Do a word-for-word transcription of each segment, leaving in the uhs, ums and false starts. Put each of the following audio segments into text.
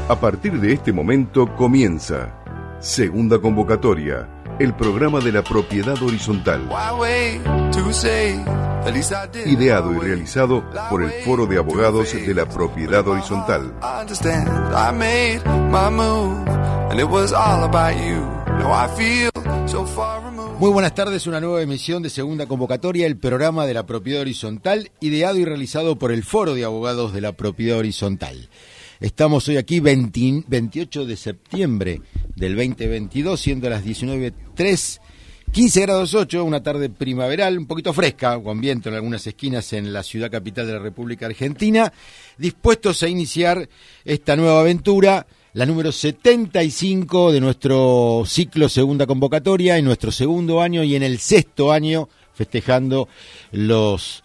A partir de este momento comienza Segunda Convocatoria, el programa de la propiedad horizontal. Ideado y realizado por el Foro de Abogados de la Propiedad Horizontal. Muy buenas tardes, una nueva emisión de Segunda Convocatoria, el programa de la propiedad horizontal, ideado y realizado por el Foro de Abogados de la Propiedad Horizontal. Estamos hoy aquí veinte, veintiocho de septiembre del veinte veintidós, siendo las diecinueve tres, quince grados ocho, una tarde primaveral, un poquito fresca, con viento en algunas esquinas en la ciudad capital de la República Argentina, dispuestos a iniciar esta nueva aventura, la número setenta y cinco de nuestro ciclo Segunda Convocatoria, en nuestro segundo año y en el sexto año, festejando los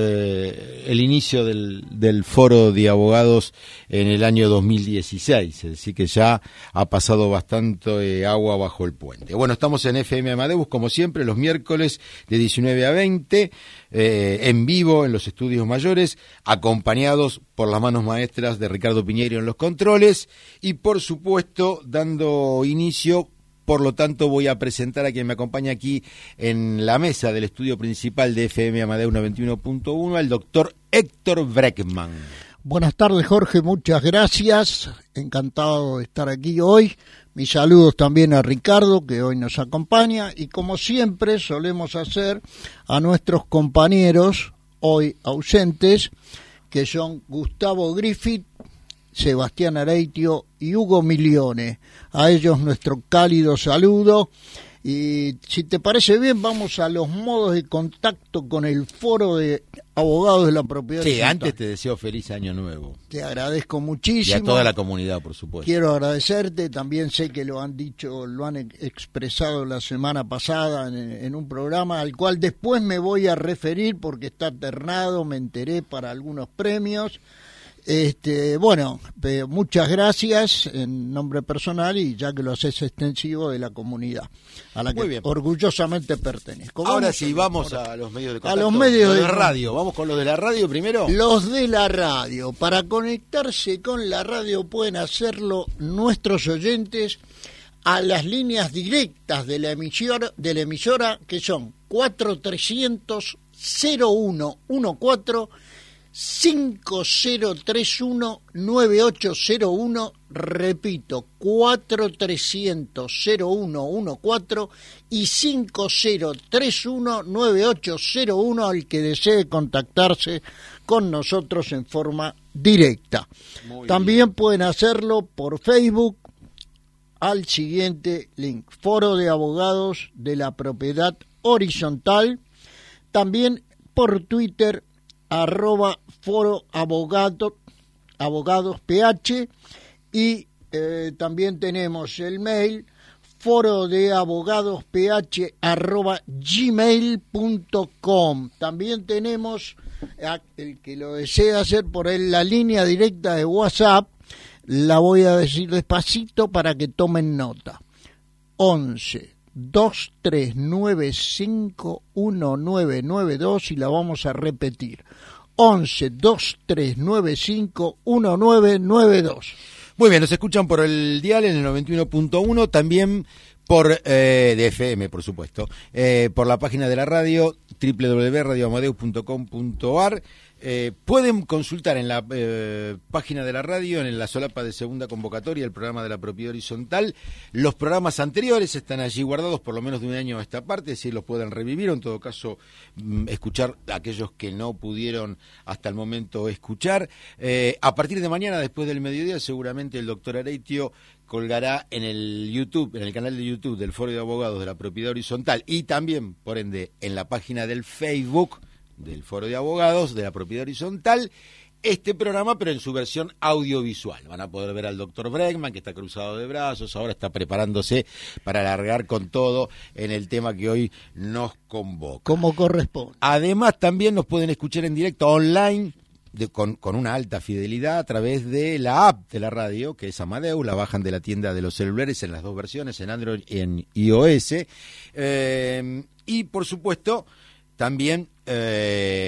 eh, el inicio del, del Foro de Abogados en el año dos mil dieciséis, es decir que ya ha pasado bastante eh, agua bajo el puente. Bueno, estamos en F M Amadeus, como siempre, los miércoles de diecinueve a veinte, eh, en vivo en los estudios mayores, acompañados por las manos maestras de Ricardo Piñeiro en los controles y, por supuesto, dando inicio. Por lo tanto, voy a presentar a quien me acompaña aquí en la mesa del estudio principal de F M Amadeus noventa y uno punto uno, al doctor Héctor Breckman. Buenas tardes, Jorge, muchas gracias. Encantado de estar aquí hoy. Mis saludos también a Ricardo, que hoy nos acompaña. Y como siempre solemos hacer, a nuestros compañeros hoy ausentes, que son Gustavo Griffith, Sebastián Areitio y Hugo Milione. A ellos nuestro cálido saludo. Y si te parece bien, vamos a los modos de contacto con el Foro de Abogados de la Propiedad Sí, Horizontal. Antes te deseo feliz año nuevo. Te agradezco muchísimo. Y a toda la comunidad, por supuesto. Quiero agradecerte, también sé que lo han dicho, lo han expresado la semana pasada en, en un programa al cual después me voy a referir porque está ternado, me enteré para algunos premios. Este, bueno, muchas gracias en nombre personal y ya que lo haces extensivo de la comunidad a la que orgullosamente pertenezco. Ahora vamos sí, a vamos ahora, a los medios de contacto. A los medios los de, de radio. Vamos con los de la radio primero. Los de la radio. Para conectarse con la radio pueden hacerlo nuestros oyentes a las líneas directas de la emisora, de la emisora que son cuatro trescientos cero uno catorce cinco cero tres uno nueve ocho cero uno, repito, cuatro trescientos cero uno catorce y cinco cero tres uno nueve ocho cero uno al que desee contactarse con nosotros en forma directa. Muy También bien. Pueden hacerlo por Facebook al siguiente link, Foro de Abogados de la Propiedad Horizontal, también por Twitter, arroba foro abogado, abogados ph y eh, también tenemos el mail foro de abogados ph arroba gmail punto com. También tenemos a, el que lo desea hacer por él, la línea directa de WhatsApp, la voy a decir despacito para que tomen nota: once dos tres nueve cinco uno nueve nueve dos, y la vamos a repetir: once dos tres nueve cinco uno nueve nueve dos. Muy bien, nos escuchan por el dial en el noventa y uno punto uno, también por eh, de F M, por supuesto, eh, por la página de la radio doble u doble u doble u punto radio amadeus punto com punto a r. Eh, pueden consultar en la eh, página de la radio, en la solapa de Segunda Convocatoria, el programa de la propiedad horizontal. Los programas anteriores están allí guardados por lo menos de un año a esta parte, si los pueden revivir o en todo caso mm, escuchar a aquellos que no pudieron hasta el momento escuchar. Eh, a partir de mañana, después del mediodía, seguramente el doctor Areitio colgará en el YouTube, en el canal de YouTube del Foro de Abogados de la Propiedad Horizontal y también, por ende, en la página del Facebook del Foro de Abogados de la Propiedad Horizontal, este programa, pero en su versión audiovisual. Van a poder ver al doctor Breckman, que está cruzado de brazos, ahora está preparándose para alargar con todo en el tema que hoy nos convoca. Como corresponde. Además, también nos pueden escuchar en directo online, de, con, con una alta fidelidad, a través de la app de la radio, que es Amadeus. La bajan de la tienda de los celulares en las dos versiones, en Android y en iOS. Eh, y, por supuesto, también eh,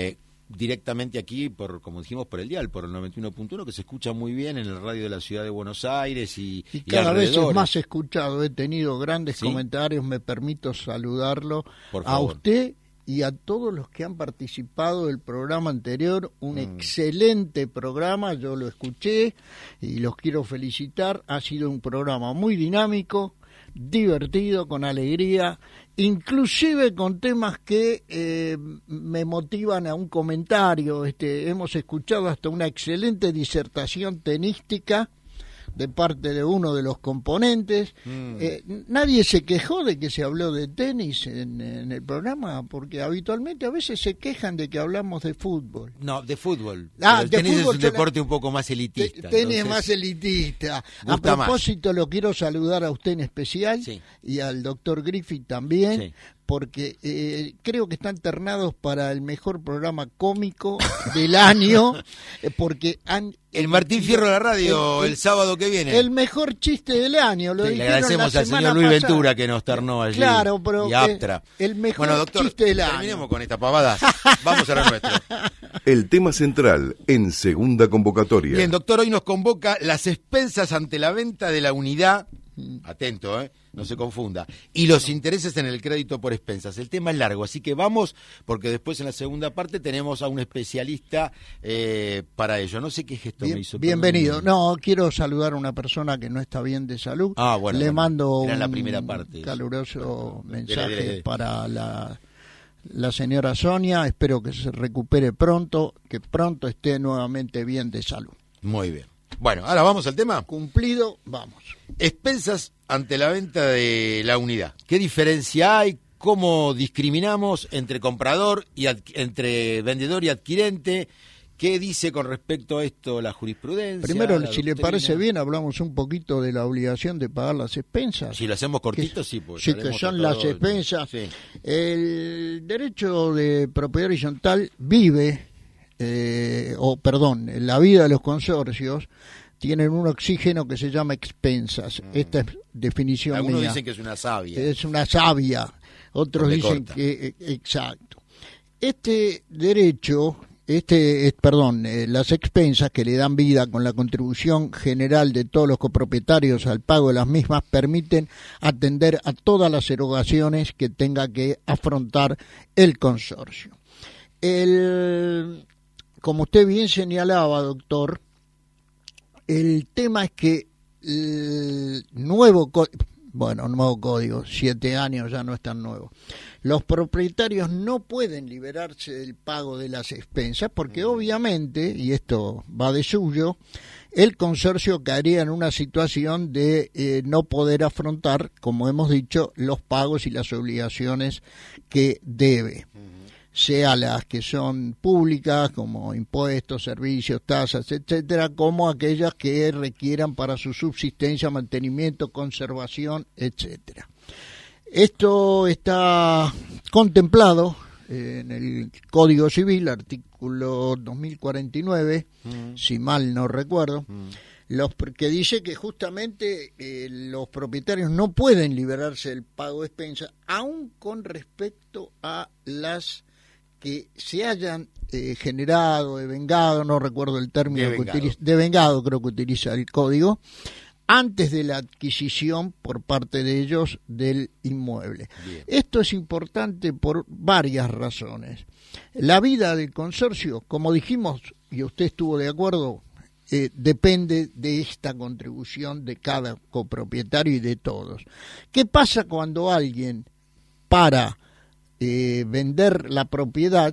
directamente aquí, por como dijimos, por el dial, por el noventa y uno punto uno, que se escucha muy bien en el radio de la ciudad de Buenos Aires y, y y cada vez es alrededores. más escuchado. He tenido grandes ¿Sí? comentarios, me permito saludarlo Por a favor. usted y a todos los que han participado del programa anterior. Un Mm. excelente programa, yo lo escuché y los quiero felicitar. Ha sido un programa muy dinámico, divertido, con alegría, inclusive con temas que eh, me motivan a un comentario. Este, hemos escuchado hasta una excelente disertación tenística de parte de uno de los componentes. Mm. Eh, nadie se quejó de que se habló de tenis en, en el programa, porque habitualmente a veces se quejan de que hablamos de fútbol. No, de fútbol. Ah, el de tenis fútbol es un deporte la... un poco más elitista. Tenis entonces... más elitista. A propósito, más. Lo quiero saludar a usted en especial, sí, y al doctor Griffith también, sí, porque eh, creo que están ternados para el mejor programa cómico del año, porque han... El Martín Fierro de la radio, el, el, el sábado que viene. El mejor chiste del año, lo sí, le agradecemos al señor Luis pasada. Ventura que nos ternó allí. Claro, pero y Aptra. El mejor bueno, doctor, chiste del año. Terminemos con esta pavada. Vamos a la nuestra. El tema central en segunda convocatoria. Bien, doctor, hoy nos convoca las expensas ante la venta de la unidad. Atento, ¿eh? No se confunda. Y los intereses en el crédito por expensas. El tema es largo, así que vamos, porque después en la segunda parte tenemos a un especialista eh, para ello. No sé qué gesto bien, me hizo. Bienvenido. No, quiero saludar a una persona que no está bien de salud. Ah, bueno. Le bueno, mando era un la primera parte, caluroso bueno, mensaje dele, dele. para la, la señora Sonia. Espero que se recupere pronto, que pronto esté nuevamente bien de salud. Muy bien. Bueno, ahora vamos al tema. Cumplido, vamos. Expensas ante la venta de la unidad. ¿Qué diferencia hay? ¿Cómo discriminamos entre comprador y entre vendedor y adquirente? ¿Qué dice con respecto a esto la jurisprudencia? Primero, la si doctrina? le parece bien, hablamos un poquito de la obligación de pagar las expensas. Si lo hacemos cortito, que, sí. Pues sí, que son las expensas. Sí. El derecho de propiedad horizontal vive... Eh, o perdón, la vida de los consorcios tienen un oxígeno que se llama expensas. Mm. Esta es definición Algunos mía. dicen que es una savia. Es una savia. Otros dicen corta. que exacto. Este derecho, este, es, perdón, eh, las expensas que le dan vida con la contribución general de todos los copropietarios al pago de las mismas permiten atender a todas las erogaciones que tenga que afrontar el consorcio. El Como usted bien señalaba, doctor, el tema es que el nuevo código, bueno, nuevo código, siete años ya no es tan nuevo, los propietarios no pueden liberarse del pago de las expensas porque obviamente, y esto va de suyo, el consorcio caería en una situación de eh, no poder afrontar, como hemos dicho, los pagos y las obligaciones que debe. Sea las que son públicas, como impuestos, servicios, tasas, etcétera, como aquellas que requieran para su subsistencia, mantenimiento, conservación, etcétera. Esto está contemplado en el Código Civil, artículo dos mil cuarenta y nueve, mm. si mal no recuerdo, mm. los que dice que justamente eh, los propietarios no pueden liberarse del pago de expensas, aun con respecto a las que se hayan eh, generado, devengado, no recuerdo el término, devengado. que utiliza, devengado creo que utiliza el código, antes de la adquisición por parte de ellos del inmueble. Bien. Esto es importante por varias razones. La vida del consorcio, como dijimos, y usted estuvo de acuerdo, eh, depende de esta contribución de cada copropietario y de todos. ¿Qué pasa cuando alguien para Eh, vender la propiedad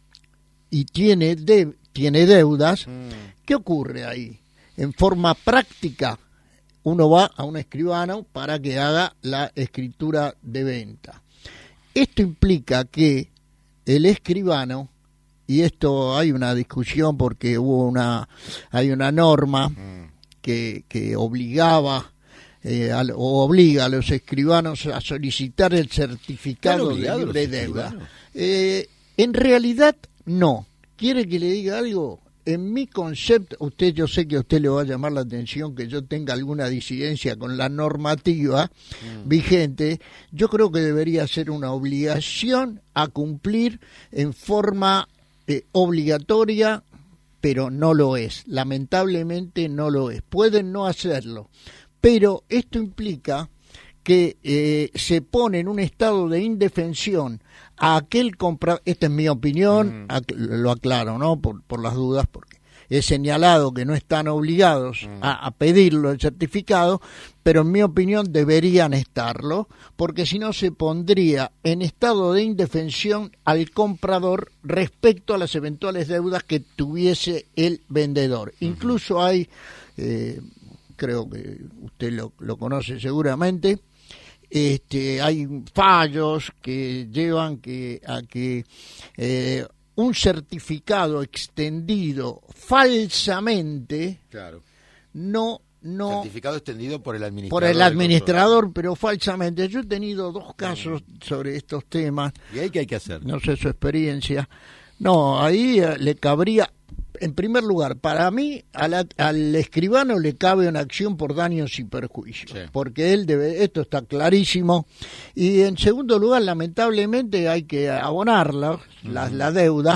y tiene de, tiene deudas? Mm. ¿Qué ocurre ahí? En forma práctica, uno va a un escribano para que haga la escritura de venta. Esto implica que el escribano, y esto hay una discusión porque hubo una hay una norma mm. que, que obligaba Eh, al, o obliga a los escribanos a solicitar el certificado de libre deuda. Eh, en realidad, no. ¿Quiere que le diga algo? En mi concepto, usted, yo sé que a usted le va a llamar la atención que yo tenga alguna disidencia con la normativa mm. vigente. Yo creo que debería ser una obligación a cumplir en forma eh, obligatoria, pero no lo es. Lamentablemente no lo es. Pueden no hacerlo, pero esto implica que eh, se pone en un estado de indefensión a aquel comprador. Esta es mi opinión, mm. lo aclaro, ¿no? Por, por las dudas, porque he señalado que no están obligados mm. a, a pedirlo el certificado, pero en mi opinión deberían estarlo, porque si no se pondría en estado de indefensión al comprador respecto a las eventuales deudas que tuviese el vendedor. Uh-huh. Incluso hay, eh, creo que usted lo, lo conoce seguramente, este, hay fallos que llevan que, a que eh, un certificado extendido falsamente claro. no no certificado extendido por el administrador por el administrador pero falsamente. Yo he tenido dos casos mm. sobre estos temas. ¿Y ahí qué hay que hacer? No sé su experiencia. No, ahí eh, le cabría, en primer lugar, para mí a la, al escribano le cabe una acción por daños y perjuicios, sí. porque él debe, esto está clarísimo. Y en segundo lugar, lamentablemente hay que abonarla, mm. la, la deuda.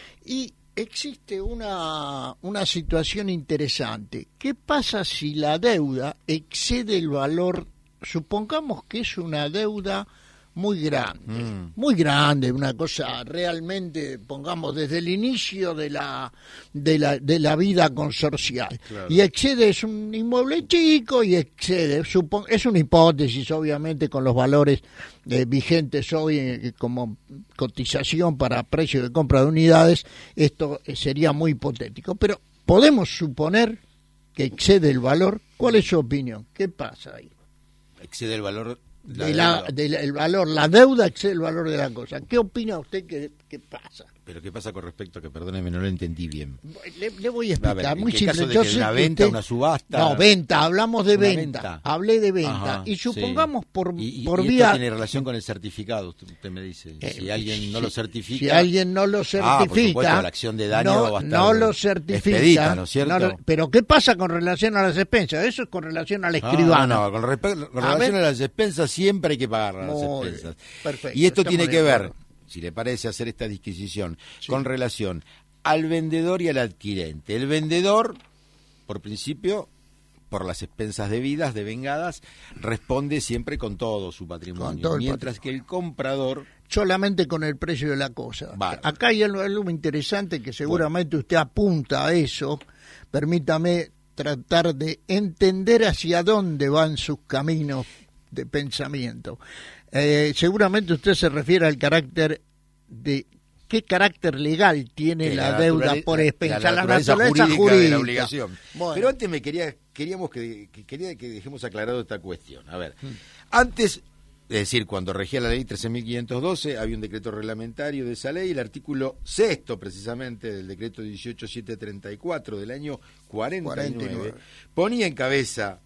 Y existe una, una situación interesante. ¿Qué pasa si la deuda excede el valor? Supongamos que es una deuda muy grande, mm. muy grande, una cosa realmente, pongamos, desde el inicio de la de la, de la vida consorcial. Claro. Y excede, es un inmueble chico y excede, supon, es una hipótesis, obviamente, con los valores eh, vigentes hoy eh, como cotización para precio de compra de unidades, esto eh, sería muy hipotético, pero podemos suponer que excede el valor. ¿Cuál es su opinión? ¿Qué pasa ahí? Excede el valor de la, de la, el valor, la deuda excede el valor de la cosa. ¿Qué opina usted que, que pasa? Pero ¿qué pasa con respecto a que, perdóneme, no lo entendí bien? Le, le voy a explicar, a ver, muy ¿en qué simple. Caso de Yo que sé una que venta, usted... una subasta. No, venta, hablamos de venta. venta. Hablé de venta. Ajá, y supongamos sí. por, y, por y vía... esto tiene relación con el certificado, usted, usted me dice. Eh, si alguien no si, lo certifica... Si alguien no lo certifica... Ah, por supuesto, la acción de daño no, va a estar no lo certifica, expedita, ¿no es cierto? No, pero ¿qué pasa con relación a las expensas? Eso es con relación al escribano. Ah, no, no, con, respe- con a relación ver, a las expensas siempre hay que pagar las muy expensas. Perfecto, y esto tiene que ver, acuerdo. si le parece, hacer esta disquisición sí. con relación al vendedor y al adquirente. El vendedor, por principio, por las expensas debidas, devengadas, responde siempre con todo su patrimonio, todo mientras patrimonio. que el comprador... solamente con el precio de la cosa. Vale. Acá hay algo, algo interesante que seguramente bueno. usted apunta a eso. Permítame tratar de entender hacia dónde van sus caminos de pensamiento. Eh, seguramente usted se refiere al carácter de... ¿Qué carácter legal tiene la, la deuda por expensa? La, la, la naturaleza, naturaleza jurídica, jurídica de la obligación. Bueno. Pero antes me quería queríamos que, que quería que dejemos aclarado esta cuestión. A ver, hmm. antes, es decir, cuando regía la ley trece mil quinientos doce, había un decreto reglamentario de esa ley, el artículo sexto precisamente del decreto dieciocho mil setecientos treinta y cuatro del año cuarenta y nueve, cuarenta y nueve. ponía en cabeza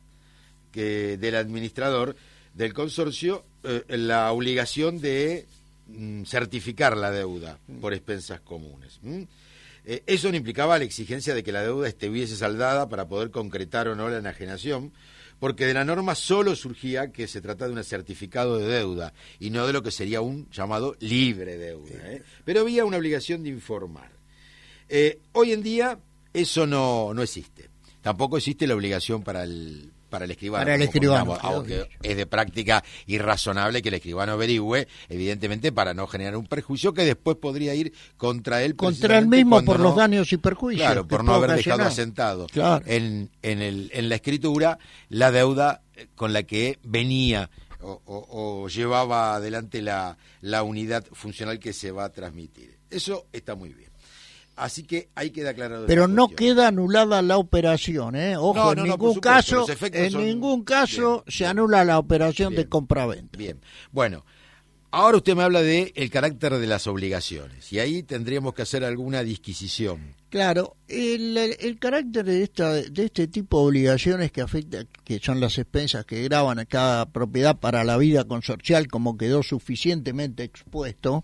que del administrador del consorcio eh, la obligación de certificar la deuda por expensas comunes. ¿Mm? Eh, eso no implicaba la exigencia de que la deuda estuviese saldada para poder concretar o no la enajenación, porque de la norma solo surgía que se trata de un certificado de deuda y no de lo que sería un llamado libre deuda. ¿eh? Pero había una obligación de informar. Eh, hoy en día eso no, no existe. Tampoco existe la obligación para el para el escribano, para el escribano aunque es de práctica irrazonable que el escribano averigüe, evidentemente para no generar un perjuicio que después podría ir contra él contra él mismo por no, los daños y perjuicios, claro, por no haber dejado asentado claro. en, en, el, en la escritura la deuda con la que venía o, o, o llevaba adelante la, la unidad funcional que se va a transmitir. Eso está muy bien. Así que ahí queda aclarado. Pero no cuestión. Queda anulada la operación, ¿eh? Ojo, no, no, en ningún no, caso, en son... ningún caso bien, se bien. anula la operación bien, de compraventa. Bien, bueno, ahora usted me habla de el carácter de las obligaciones y ahí tendríamos que hacer alguna disquisición. Claro, el, el, el carácter de esta de este tipo de obligaciones que afecta, que son las expensas que gravan a cada propiedad para la vida consorcial, como quedó suficientemente expuesto.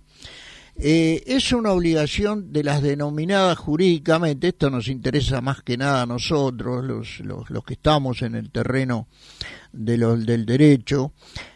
Eh, es una obligación de las denominadas jurídicamente, esto nos interesa más que nada a nosotros, los, los, los que estamos en el terreno de los, del derecho,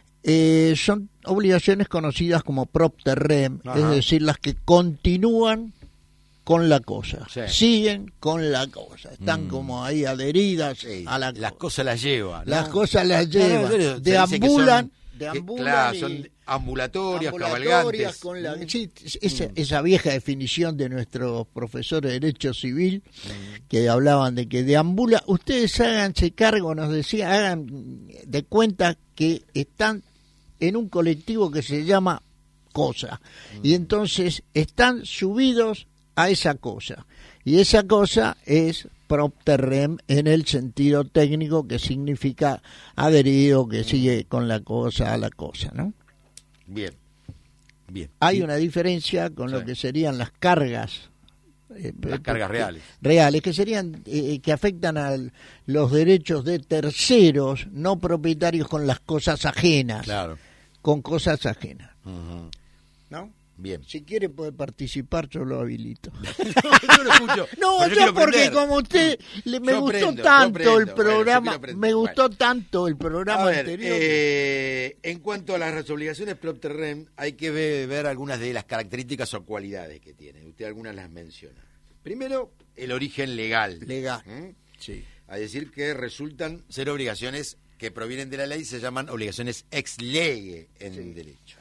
eh, son obligaciones conocidas como propter rem, Ajá. es decir, las que continúan con la cosa, sí. siguen con la cosa, están mm. como ahí adheridas sí. a la las cosa. cosas las llevan, ¿no? Las cosas las llevan, no, no, no, deambulan, son, deambulan claro, y, son ambulatorias, ambulatorias cabalgantes. con la, mm. sí, esa, mm. esa vieja definición de nuestros profesores de Derecho Civil, mm. que hablaban de que deambula, ustedes háganse cargo, nos decía, hagan de cuenta que están en un colectivo que se llama cosa, mm. y entonces están subidos a esa cosa, y esa cosa es propter rem en el sentido técnico, que significa adherido, que sigue con la cosa a la cosa, ¿no? Bien, bien. Hay y, una diferencia con sí. lo que serían las cargas, eh, las cargas reales, reales que serían eh, que afectan a los derechos de terceros no propietarios con las cosas ajenas, claro, con cosas ajenas, uh-huh. ¿no? Bien. Si quiere puede participar, yo lo habilito. no, yo lo escucho. No, yo, yo porque aprender. como usted le, me yo gustó aprendo, tanto el programa, bueno, me gustó bueno. tanto el programa A ver, anterior. Eh, en cuanto a las obligaciones propter rem, hay que ver, ver algunas de las características o cualidades que tienen. Usted algunas las menciona. Primero, el origen legal. Legal. ¿Mm? Sí. A decir que resultan ser obligaciones que provienen de la ley, se llaman obligaciones ex lege en sí. derecho.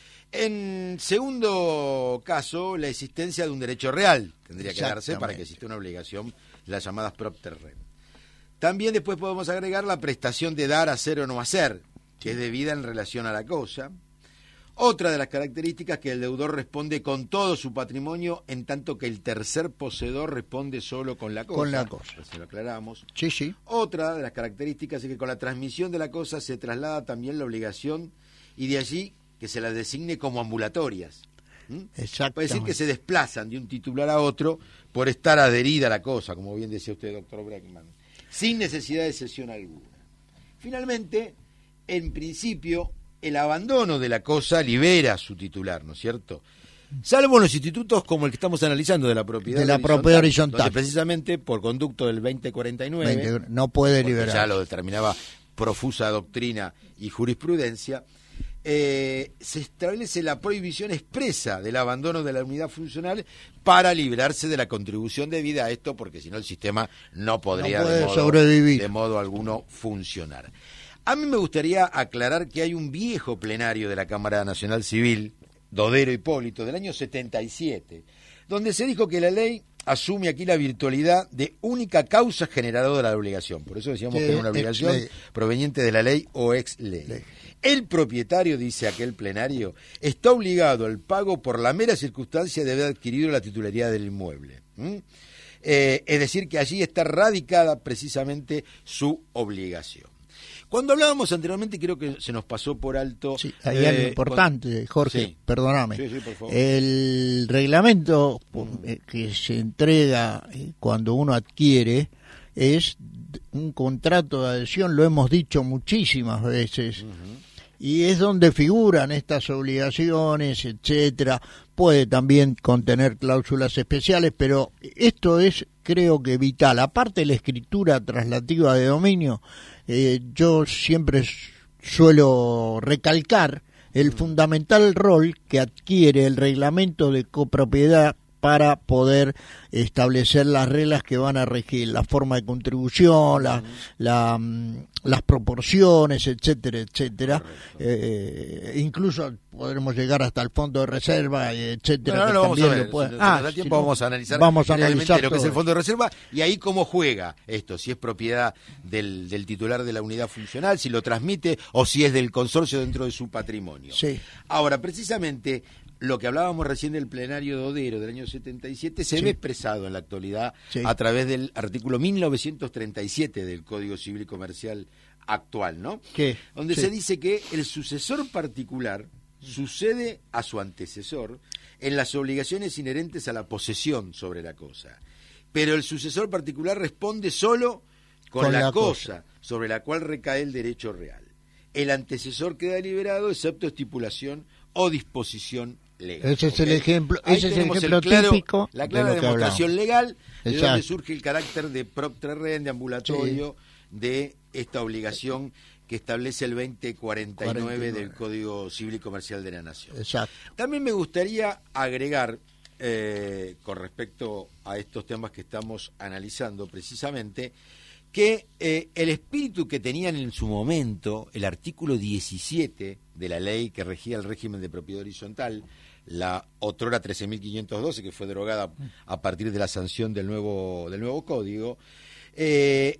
En segundo caso, la existencia de un derecho real tendría que darse para que exista una obligación, las llamadas propter rem. También después podemos agregar la prestación de dar, hacer o no hacer, que es debida en relación a la cosa. Otra de las características es que el deudor responde con todo su patrimonio, en tanto que el tercer poseedor responde solo con la cosa. Con la cosa. Pues lo aclaramos. Sí, sí. Otra de las características es que con la transmisión de la cosa se traslada también la obligación, y de allí que se las designe como ambulatorias. ¿Mm? Exacto. Puede decir que se desplazan de un titular a otro por estar adherida a la cosa, como bien decía usted, doctor Breckman, sin necesidad de cesión alguna. Finalmente, en principio, el abandono de la cosa libera a su titular, ¿no es cierto? Salvo en los institutos como el que estamos analizando de la propiedad de la horizontal, propiedad horizontal, donde precisamente por conducto del veinte cuarenta y nueve veinte, no puede liberar, ya lo determinaba profusa doctrina y jurisprudencia, eh, se establece la prohibición expresa del abandono de la unidad funcional para librarse de la contribución debida a esto, porque si no el sistema no podría no de, modo, sobrevivir. de modo alguno funcionar. A mí me gustaría aclarar que hay un viejo plenario de la Cámara Nacional Civil, Dodero Hipólito, del año setenta y siete, donde se dijo que la ley asume aquí la virtualidad de única causa generadora de la obligación. Por eso decíamos sí, que era una obligación proveniente de la ley o ex ley. ley. El propietario, dice aquel plenario, está obligado al pago por la mera circunstancia de haber adquirido la titularidad del inmueble. ¿Mm? Eh, es decir, que allí está radicada precisamente su obligación. Cuando hablábamos anteriormente, creo que se nos pasó por alto... Sí, hay eh, algo importante, cuando... Jorge, sí. perdóname. Sí, sí, por favor. El reglamento eh, que se entrega eh, cuando uno adquiere es un contrato de adhesión, lo hemos dicho muchísimas veces, uh-huh. y es donde figuran estas obligaciones, etcétera. Puede también contener cláusulas especiales, pero esto es, creo que vital. Aparte de la escritura traslativa de dominio, eh, yo siempre suelo recalcar el fundamental rol que adquiere el reglamento de copropiedad para poder establecer las reglas que van a regir la forma de contribución, la, la, las proporciones, etcétera, etcétera. Eh, incluso podremos llegar hasta el fondo de reserva, etcétera. No, no, no, vamos a ver. Lo puede... Si ah, nos da tiempo, si no, vamos a analizar, vamos a analizar lo que es el fondo de reserva y ahí cómo juega esto, si es propiedad del, del titular de la unidad funcional, si lo transmite o si es del consorcio dentro de su patrimonio. Sí. Ahora, precisamente... lo que hablábamos recién del plenario Dodero del año setenta y siete se sí. ve expresado en la actualidad sí. a través del artículo mil novecientos treinta y siete del Código Civil y Comercial actual, ¿no? ¿Qué? Donde sí. se dice que el sucesor particular sucede a su antecesor en las obligaciones inherentes a la posesión sobre la cosa, pero el sucesor particular responde solo con, con la, la cosa, cosa sobre la cual recae el derecho real. El antecesor queda liberado excepto estipulación o disposición legal. Ese es ¿okay? el ejemplo, Ahí ese es el ejemplo el claro, típico la clara de lo que demostración hablamos. legal de Exacto. donde surge el carácter de propter rem, de ambulatorio, sí. de esta obligación que establece el veinte cuarenta y nueve del Código Civil y Comercial de la Nación. Exacto. También me gustaría agregar eh, con respecto a estos temas que estamos analizando precisamente, que eh, el espíritu que tenían en su momento el artículo diecisiete de la ley que regía el régimen de propiedad horizontal, la otrora trece mil quinientos doce, que fue derogada a partir de la sanción del nuevo, del nuevo código, eh,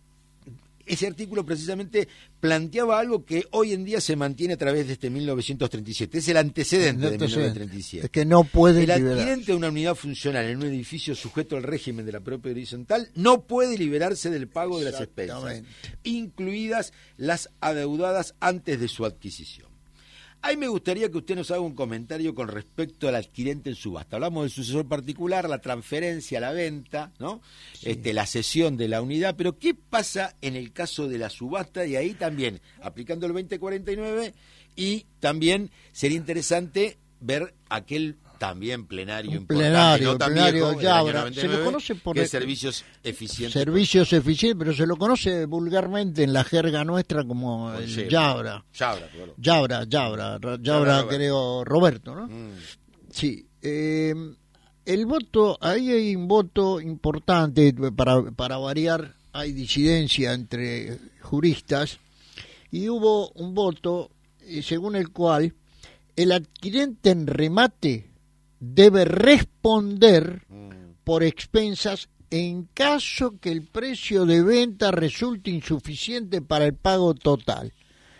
ese artículo precisamente planteaba algo que hoy en día se mantiene a través de este mil novecientos treinta y siete. Es el antecedente, el antecedente de mil novecientos treinta y siete. Es que no puede El liberar. adquirente de una unidad funcional en un edificio sujeto al régimen de la propiedad horizontal no puede liberarse del pago de las expensas, incluidas las adeudadas antes de su adquisición. Ahí me gustaría que usted nos haga un comentario con respecto al adquirente en subasta. Hablamos del sucesor particular, la transferencia, la venta, ¿no? Sí. Este, la cesión de la unidad, pero ¿qué pasa en el caso de la subasta? Y ahí también, aplicando el veinte cuarenta y nueve, y también sería interesante ver aquel también plenario un importante, plenario, no tan plenario viejo, Yabra. noventa y nueve, Se lo conoce por que el, es servicios eficientes. Servicios eficientes, pero se lo conoce vulgarmente en la jerga nuestra como el sí, Yabra. Yabra, claro. Yabra, Yabra, Yabra, Yabra creo, Roberto, ¿no? Mm. Sí. Eh, el voto, ahí hay un voto importante, para, para variar, hay disidencia entre juristas, y hubo un voto según el cual el adquirente en remate debe responder por expensas en caso que el precio de venta resulte insuficiente para el pago total.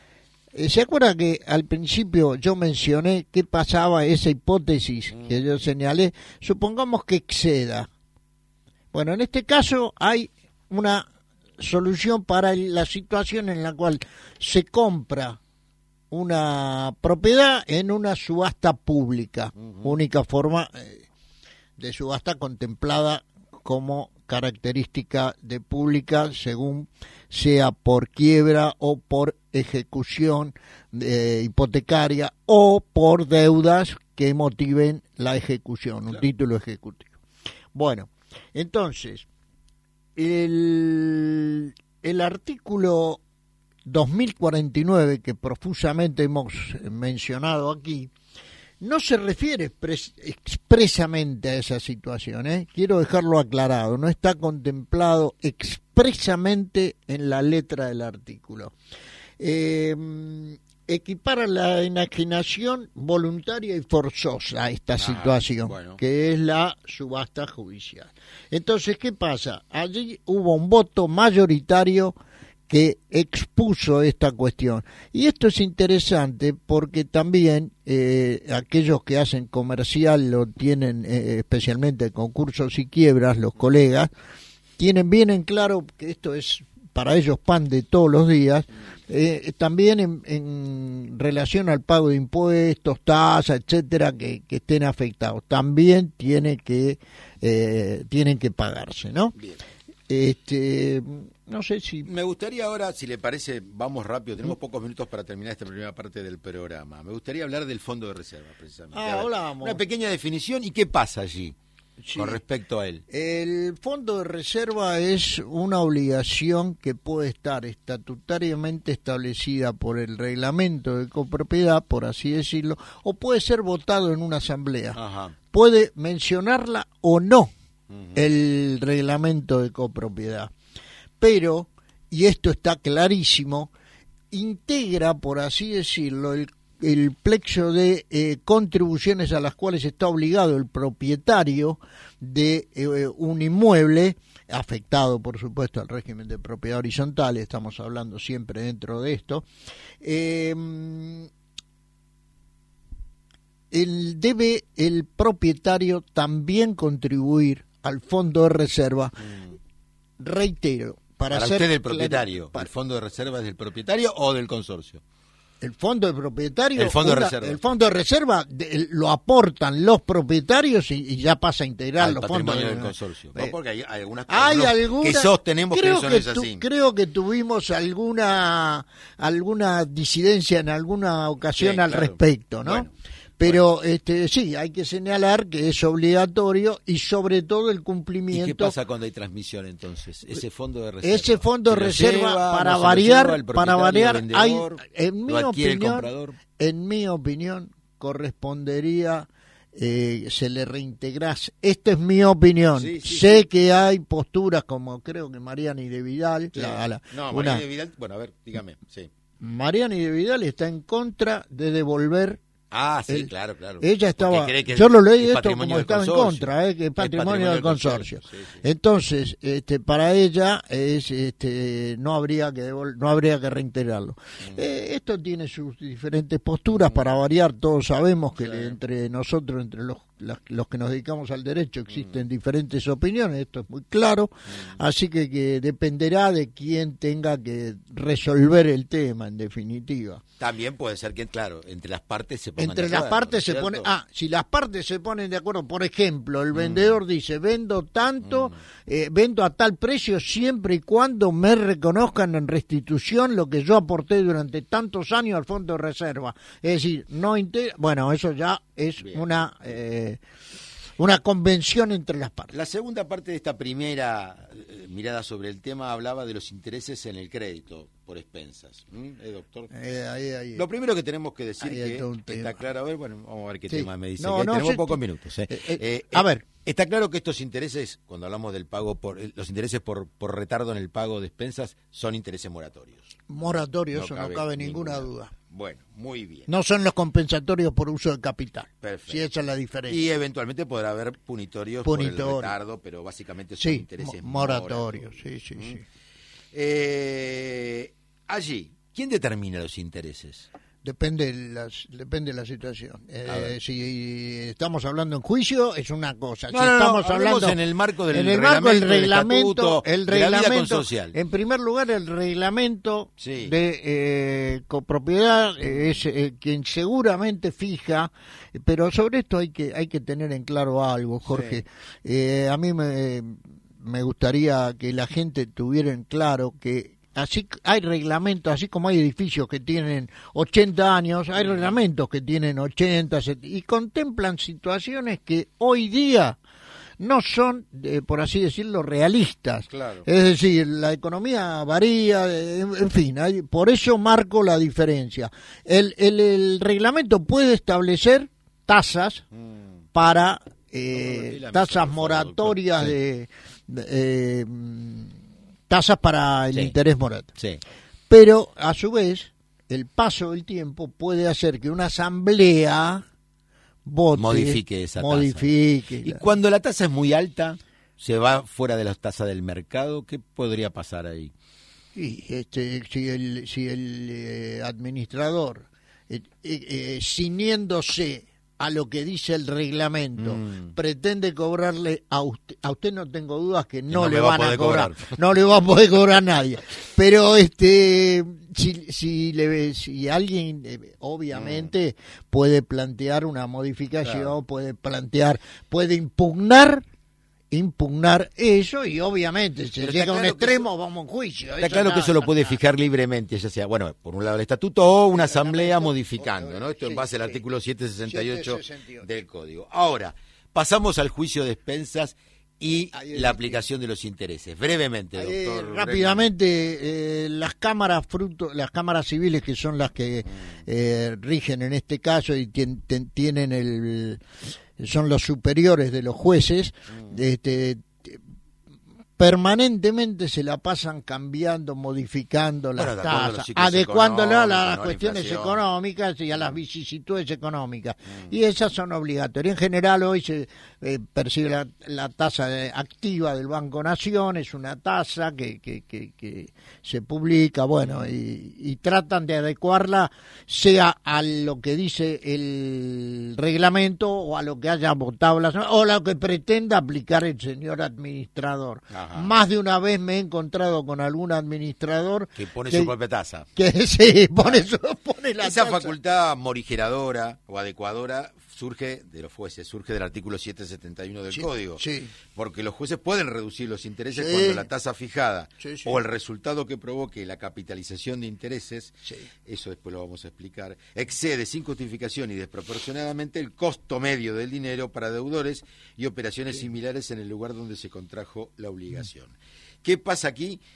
¿Se acuerda que al principio yo mencioné qué pasaba esa hipótesis que yo señalé? Supongamos que exceda. Bueno, en este caso hay una solución para la situación en la cual se compra una propiedad en una subasta pública, uh-huh. única forma eh, de subasta contemplada como característica de pública, según sea por quiebra o por ejecución eh, hipotecaria o por deudas que motiven la ejecución, un claro. título ejecutivo. Bueno, entonces, el, el artículo dos mil cuarenta y nueve, que profusamente hemos mencionado aquí, no se refiere expres- expresamente a esa situación, ¿eh? Quiero dejarlo aclarado, no está contemplado expresamente en la letra del artículo. Eh, equipara la enajenación voluntaria y forzosa a esta ah, situación, bueno. que es la subasta judicial. Entonces, ¿qué pasa? Allí hubo un voto mayoritario que expuso esta cuestión. Y esto es interesante porque también eh, aquellos que hacen comercial lo tienen, eh, especialmente concursos y quiebras, los colegas, tienen bien en claro que esto es para ellos pan de todos los días, eh, también en, en relación al pago de impuestos, tasas, etcétera, que, que estén afectados. También tiene que, eh, tienen que pagarse, ¿no? Bien. Este, no sé si... Me gustaría ahora, si le parece, vamos rápido, tenemos ¿Mm? pocos minutos para terminar esta primera parte del programa. Me gustaría hablar del fondo de reserva, precisamente. Ah, hablamos. Una pequeña definición y qué pasa allí sí. con respecto a él. El fondo de reserva es una obligación que puede estar estatutariamente establecida por el reglamento de copropiedad, por así decirlo, o puede ser votado en una asamblea. Ajá. Puede mencionarla o no el reglamento de copropiedad, pero, y esto está clarísimo, integra, por así decirlo, el, el plexo de eh, contribuciones a las cuales está obligado el propietario de eh, un inmueble, afectado por supuesto al régimen de propiedad horizontal, estamos hablando siempre dentro de esto, eh, el, debe el propietario también contribuir al fondo de reserva. Mm. Reitero, para, para ser usted el propietario, para, ¿el fondo de reserva es del propietario o del consorcio? El fondo de propietario, el fondo una, de reserva, el fondo de reserva de, lo aportan los propietarios y, y ya pasa a integrar al los fondos de, del consorcio. ¿No? Porque hay, hay algunas hay alguna, que sostenemos que eso no es así. Tu, creo que tuvimos alguna alguna disidencia en alguna ocasión sí, al claro. respecto, ¿no? Bueno. Pero bueno. este sí, hay que señalar que es obligatorio y sobre todo el cumplimiento. ¿Y qué pasa cuando hay transmisión entonces? Ese fondo de reserva. Ese fondo de reserva lleva, para no variar, para variar vendedor, hay en mi opinión, en mi opinión correspondería eh, se le reintegrase. Esta es mi opinión. Sí, sí, sé sí. que hay posturas como creo que Mariani de Vidal. Sí. La, la, no, una, Mariani de Vidal, bueno, a ver, dígame, sí. Mariani de Vidal está en contra de devolver. Ah, sí, el, claro, claro. Ella estaba, cree que yo lo leí es esto patrimonio como del estaba en consorcio. contra, eh, que es patrimonio, patrimonio del consorcio. consorcio. Sí, sí. Entonces, este, para ella es, este, no habría que devol- no habría que reintegrarlo. Mm. Eh, esto tiene sus diferentes posturas, mm. para variar. Todos sabemos que sí. entre nosotros, entre los Los, los que nos dedicamos al derecho, existen mm. diferentes opiniones, esto es muy claro, mm. así que, que dependerá de quién tenga que resolver el tema, en definitiva. También puede ser que, claro, entre las partes se pongan Entre de acuerdo, las partes se ¿cierto? pone, ah, si las partes se ponen de acuerdo, por ejemplo, el mm. vendedor dice, vendo tanto, mm. eh, vendo a tal precio siempre y cuando me reconozcan en restitución lo que yo aporté durante tantos años al fondo de reserva. Es decir, no integra, bueno, eso ya es Bien. una... Eh, una convención entre las partes. La segunda parte de esta primera eh, mirada sobre el tema hablaba de los intereses en el crédito por expensas. ¿Mm? ¿Eh, doctor? Eh, ahí, ahí, Lo primero que tenemos que decir que está claro, a ver, bueno, vamos a ver qué sí. tema me dice. No, que no, tenemos sí, pocos sí. minutos. Eh. Eh, eh, Eh, a eh, ver. Está claro que estos intereses, cuando hablamos del pago por los intereses por, por retardo en el pago de expensas, son intereses moratorios. Moratorios, no eso cabe no cabe ninguna, ninguna duda. Bueno, muy bien. No son los compensatorios por uso de capital. Perfecto. Si esa es la diferencia. Y eventualmente podrá haber punitorios Punitorio. por el retardo, pero básicamente son sí, intereses mo moratorios. moratorios. Sí, sí, ¿Mm? sí. Eh, allí, ¿quién determina los intereses? Depende de las, depende de la situación. Eh, si estamos hablando en juicio es una cosa. No, si no, estamos no, hablando en el marco del en el marco del reglamento, del el reglamento, social. En primer lugar, el reglamento sí. de eh, copropiedad eh, es eh, quien seguramente fija, pero sobre esto hay que hay que tener en claro algo, Jorge. Sí. Eh, a mí me me gustaría que la gente tuviera en claro que así hay reglamentos, así como hay edificios que tienen ochenta años, hay reglamentos que tienen ochenta, setenta, y contemplan situaciones que hoy día no son, eh, por así decirlo, realistas. Claro. Es decir, la economía varía, eh, en fin, hay, por eso marco la diferencia. El, el, el reglamento puede establecer tasas mm. para eh, no, tasas moratorias sí. de... de eh, tasas para el sí. interés moratorio. Sí. Pero, a su vez, el paso del tiempo puede hacer que una asamblea vote, modifique esa modifique. tasa. Y cuando la tasa es muy alta, se va fuera de las tasas del mercado, ¿qué podría pasar ahí? Y este, si el, si el eh, administrador, eh, eh, ciñéndose a lo que dice el reglamento, mm. pretende cobrarle a usted, a usted no tengo dudas que no, no le van a, a cobrar, cobrar, no le va a poder cobrar nadie, pero este si si le si alguien eh, obviamente mm. puede plantear una modificación, claro. puede plantear, puede impugnar impugnar eso y obviamente si llega a un extremo eso, vamos a un juicio. Está claro nada, que eso lo puede fijar libremente, ya sea, bueno, por un lado el estatuto o una asamblea modificando, ¿no? Esto sí, en base sí. al artículo setecientos sesenta y ocho del Código. Ahora, pasamos al juicio de expensas y ahí, la aplicación de los intereses. Brevemente, ahí, doctor. Rápidamente, eh, las cámaras fruto, las cámaras civiles que son las que eh, rigen en este caso y tien, ten, tienen el son los superiores de los jueces, mm. este, permanentemente se la pasan cambiando, modificando las bueno, tasas, adecuándola a las ¿no? cuestiones la económicas y a las vicisitudes económicas. Mm. Y esas son obligatorias. En general hoy se eh, percibe la, la tasa de, activa del Banco Nación, es una tasa que, que, que, que se publica, bueno, y, y tratan de adecuarla sea a lo que dice el reglamento o a lo que haya votado la o a lo que pretenda aplicar el señor administrador. Ajá. Más de una vez me he encontrado con algún administrador que pone que, su propia tasa. Que sí, pone, su, pone la Esa tasa. facultad morigeradora o adecuadora surge de los jueces, surge del artículo setecientos setenta y uno del sí, Código. Sí. Porque los jueces pueden reducir los intereses sí. cuando la tasa fijada sí, sí. o el resultado que provoque la capitalización de intereses, sí. eso después lo vamos a explicar, excede sin justificación y desproporcionadamente el costo medio del dinero para deudores y operaciones sí. similares en el lugar donde se contrajo la obligación. ¿Qué pasa aquí?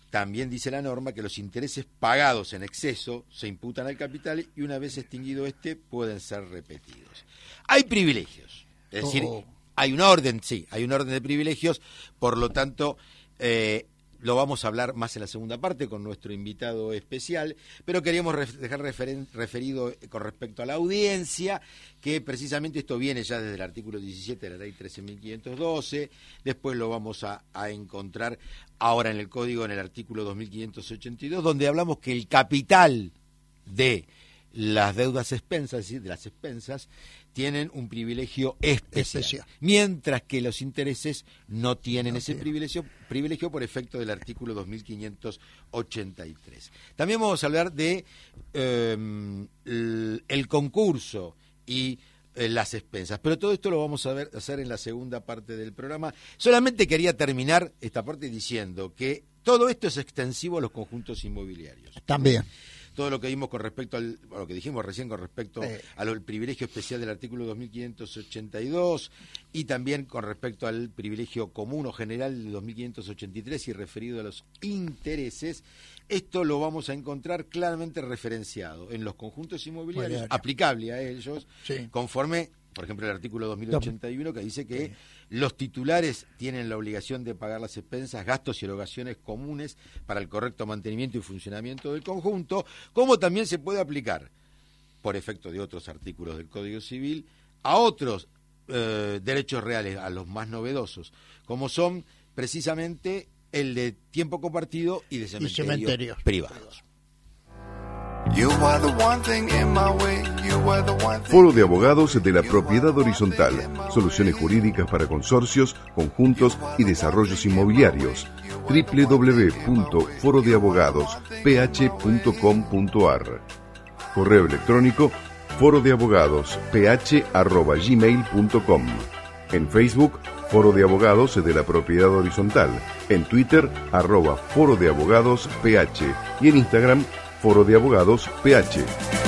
también dice la norma que los intereses pagados en exceso se imputan al capital y una vez extinguido este pueden ser repetidos. Hay privilegios, es decir, Oh. hay un orden, sí, hay un orden de privilegios, por lo tanto, eh, lo vamos a hablar más en la segunda parte con nuestro invitado especial, pero queríamos ref- dejar referen- referido con respecto a la audiencia, que precisamente esto viene ya desde el artículo diecisiete de la ley trece mil quinientos doce, después lo vamos a, a encontrar ahora en el código en el artículo dos mil quinientos ochenta y dos, donde hablamos que el capital de las deudas expensas, es decir, de las expensas, tienen un privilegio especial, Especial. mientras que los intereses no tienen No ese tienen. privilegio, privilegio por efecto del artículo dos mil quinientos ochenta y tres. También vamos a hablar de eh, el, el concurso y eh, las expensas, pero todo esto lo vamos a ver, hacer en la segunda parte del programa. Solamente quería terminar esta parte diciendo que todo esto es extensivo a los conjuntos inmobiliarios. También. Todo lo que vimos con respecto al, a lo que dijimos recién con respecto Eh. al privilegio especial del artículo dos mil quinientos ochenta y dos y también con respecto al privilegio común o general del dos mil quinientos ochenta y tres y referido a los intereses, esto lo vamos a encontrar claramente referenciado en los conjuntos inmobiliarios, Inmobiliario. aplicable a ellos, Sí. conforme, por ejemplo, el artículo dos mil ochenta y uno que dice que los titulares tienen la obligación de pagar las expensas, gastos y erogaciones comunes para el correcto mantenimiento y funcionamiento del conjunto, como también se puede aplicar, por efecto de otros artículos del Código Civil, a otros eh, derechos reales, a los más novedosos, como son precisamente el de tiempo compartido y de cementerios, cementerios. privados. You are the one thing in my way. You are the one thing. Foro de Abogados de la Propiedad Horizontal. Soluciones jurídicas para consorcios, conjuntos y desarrollos inmobiliarios. doble u doble u doble u punto foro de abogados p h punto com punto a r. Correo electrónico foro de abogados p h arroba gmail punto com. En Facebook, Foro de Abogados de la Propiedad Horizontal. En Twitter, arroba Foro de Abogados P H. Y en Instagram, Foro de Abogados P H.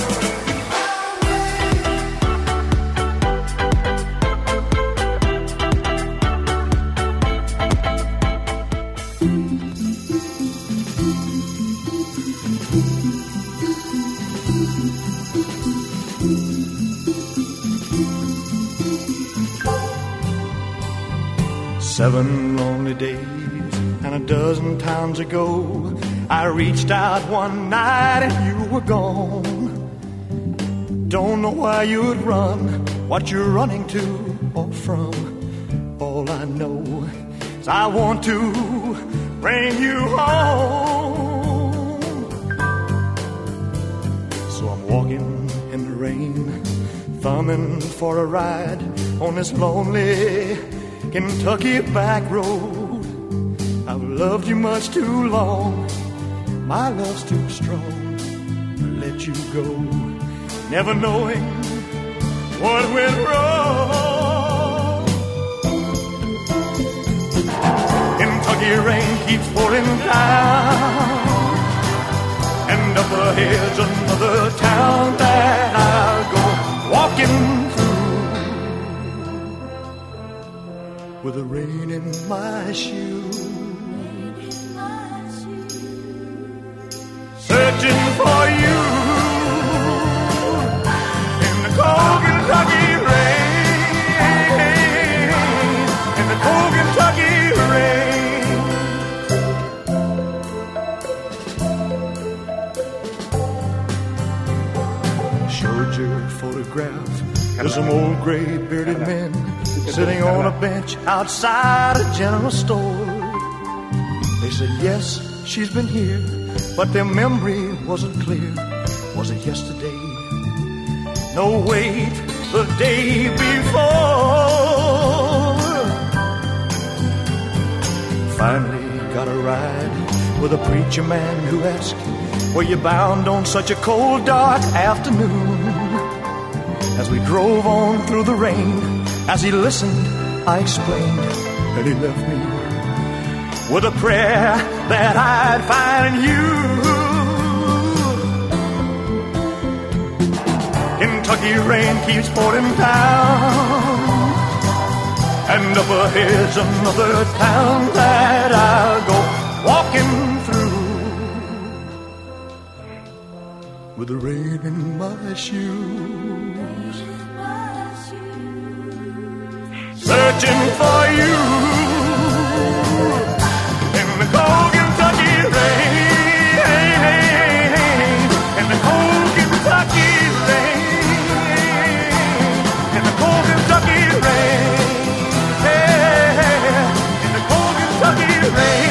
Seven lonely days and a dozen times ago, I reached out one night and you were gone. Don't know why you'd run, what you're running to or from. All I know is I want to bring you home. So I'm walking in the rain, thumbing for a ride on this lonely Kentucky back road. I've loved you much too long, my love's too strong to let you go, never knowing what went wrong. Kentucky rain keeps pouring down, and up ahead's another town that I'll go walking through, with the rain in my shoes, searching for you in the cold Kentucky rain, in the cold Kentucky rain. Showed your photograph. There's some old gray bearded men sitting on a bench outside a general store. They said, yes, she's been here, but their memory wasn't clear. Was it yesterday? No, wait, the day before. Finally got a ride with a preacher man who asked, were you bound on such a cold, dark afternoon? As we drove on through the rain, as he listened, I explained that he left me with a prayer that I'd find you. Kentucky rain keeps pouring down, and up ahead's another town that I'll go walking through, with the rain in my shoes, searching for you in the cold Kentucky rain, in the cold Kentucky rain, in the cold Kentucky rain, in the cold Kentucky rain.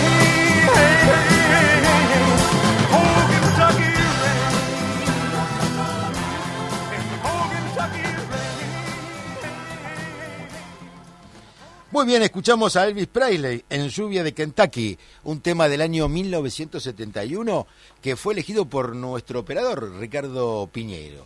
Muy bien, escuchamos a Elvis Presley en Lluvia de Kentucky, un tema del año mil novecientos setenta y uno que fue elegido por nuestro operador, Ricardo Piñeiro.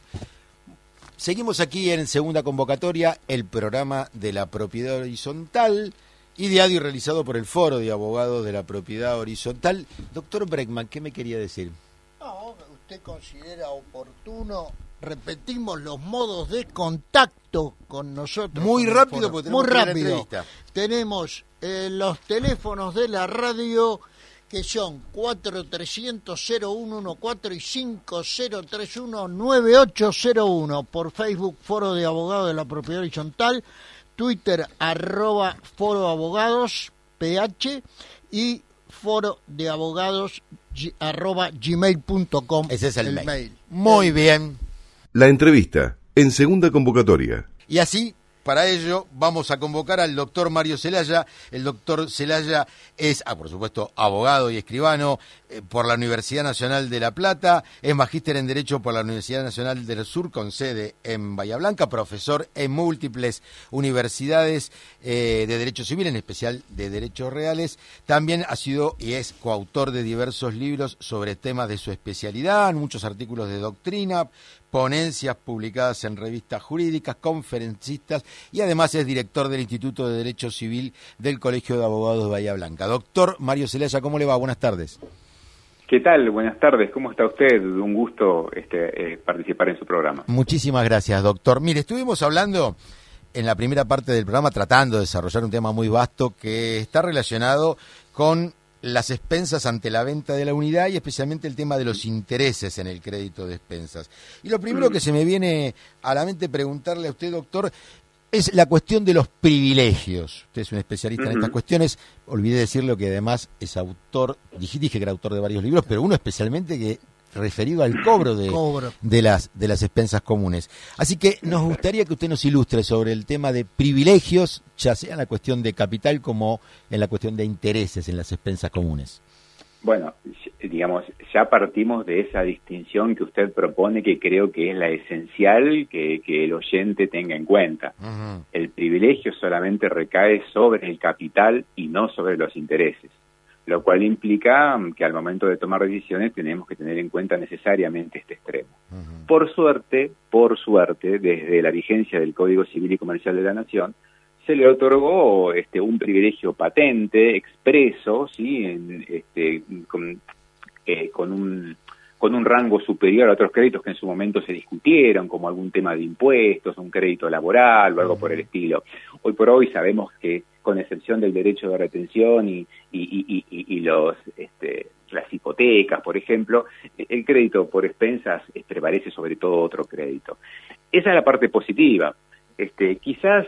Seguimos aquí en segunda convocatoria, el programa de la propiedad horizontal, ideado y realizado por el Foro de Abogados de la Propiedad Horizontal. Doctor Bregman, ¿qué me quería decir? No, usted considera oportuno, repetimos los modos de contacto con nosotros. Muy con rápido, porque tenemos Muy que ir a la rápido. entrevista. Tenemos eh, los teléfonos de la radio, que son cuatro trescientos cero uno uno cuatro y cinco cero tres uno nueve ocho cero uno. Por Facebook, Foro de Abogados de la Propiedad Horizontal. Twitter, arroba Foro Abogados, P H. Y Foro de Abogados, arroba gmail punto com. Ese es el, el mail. mail. Muy bien. La entrevista, en segunda convocatoria. Y así, para ello, vamos a convocar al doctor Mario Celaya. El doctor Celaya es, ah, por supuesto, abogado y escribano eh, por la Universidad Nacional de La Plata, es magíster en Derecho por la Universidad Nacional del Sur, con sede en Bahía Blanca, profesor en múltiples universidades eh, de Derecho Civil, en especial de Derechos Reales. También ha sido y es coautor de diversos libros sobre temas de su especialidad, muchos artículos de doctrina, ponencias publicadas en revistas jurídicas, conferencistas, y además es director del Instituto de Derecho Civil del Colegio de Abogados de Bahía Blanca. Doctor Mario Celaya, ¿cómo le va? Buenas tardes. ¿Qué tal? Buenas tardes. ¿Cómo está usted? Un gusto este, eh, participar en su programa. Muchísimas gracias, doctor. Mire, estuvimos hablando en la primera parte del programa tratando de desarrollar un tema muy vasto que está relacionado con las expensas ante la venta de la unidad y especialmente el tema de los intereses en el crédito de expensas. Y lo primero que se me viene a la mente preguntarle a usted, doctor, es la cuestión de los privilegios. Usted es un especialista uh-huh. en estas cuestiones. Olvidé decirlo que además es autor, dije, dije que era autor de varios libros, pero uno especialmente que referido al cobro de, cobro. de las de las expensas comunes. Así que nos gustaría que usted nos ilustre sobre el tema de privilegios, ya sea en la cuestión de capital como en la cuestión de intereses en las expensas comunes. Bueno, digamos, ya partimos de esa distinción que usted propone, que creo que es la esencial que, que el oyente tenga en cuenta. Uh-huh. El privilegio solamente recae sobre el capital y no sobre los intereses, lo cual implica que al momento de tomar decisiones tenemos que tener en cuenta necesariamente este extremo. Uh-huh. Por suerte, por suerte, desde la vigencia del Código Civil y Comercial de la Nación, se le otorgó este, un privilegio patente, expreso, ¿sí? en, este, con, eh, con, un, con un rango superior a otros créditos que en su momento se discutieron, como algún tema de impuestos, un crédito laboral o algo uh-huh. por el estilo. Hoy por hoy sabemos que, con excepción del derecho de retención y, y, y, y, y los este, las hipotecas, por ejemplo, el crédito por expensas prevalece sobre todo otro crédito. Esa es la parte positiva. Este, quizás,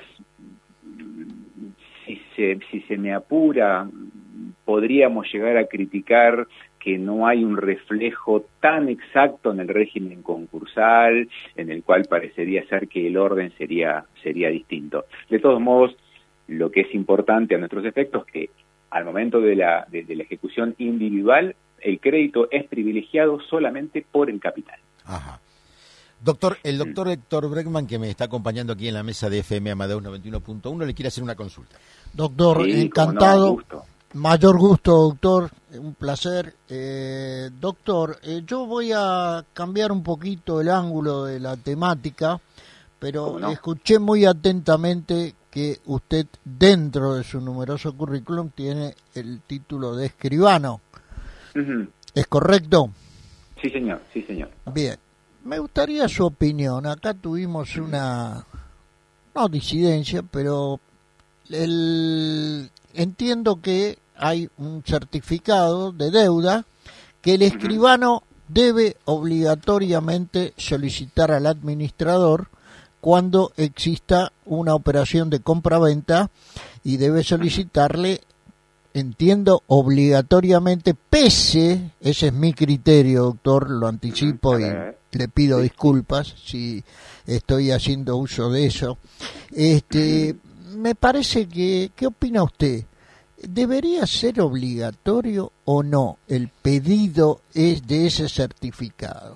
si se, si se me apura, podríamos llegar a criticar que no hay un reflejo tan exacto en el régimen concursal, en el cual parecería ser que el orden sería, sería distinto. De todos modos, lo que es importante a nuestros efectos es que al momento de la, de, de la ejecución individual, el crédito es privilegiado solamente por el capital. Ajá. Doctor, el doctor Héctor Bregman, que me está acompañando aquí en la mesa de F M Amadeus noventa y uno punto uno, le quiere hacer una consulta. Doctor, sí, encantado. No, gusto. Mayor gusto, doctor. Un placer. Eh, doctor, eh, yo voy a cambiar un poquito el ángulo de la temática, pero no? escuché muy atentamente que usted, dentro de su numeroso currículum, tiene el título de escribano. Uh-huh. ¿Es correcto? Sí, señor, sí, señor. Bien. Me gustaría su opinión. Acá tuvimos una, no disidencia, pero el, entiendo que hay un certificado de deuda que el escribano debe obligatoriamente solicitar al administrador cuando exista una operación de compra-venta y debe solicitarle, entiendo, obligatoriamente, pese, ese es mi criterio, doctor, lo anticipo y le pido disculpas si estoy haciendo uso de eso. Este, me parece que, ¿qué opina usted? ¿Debería ser obligatorio o no el pedido es de ese certificado?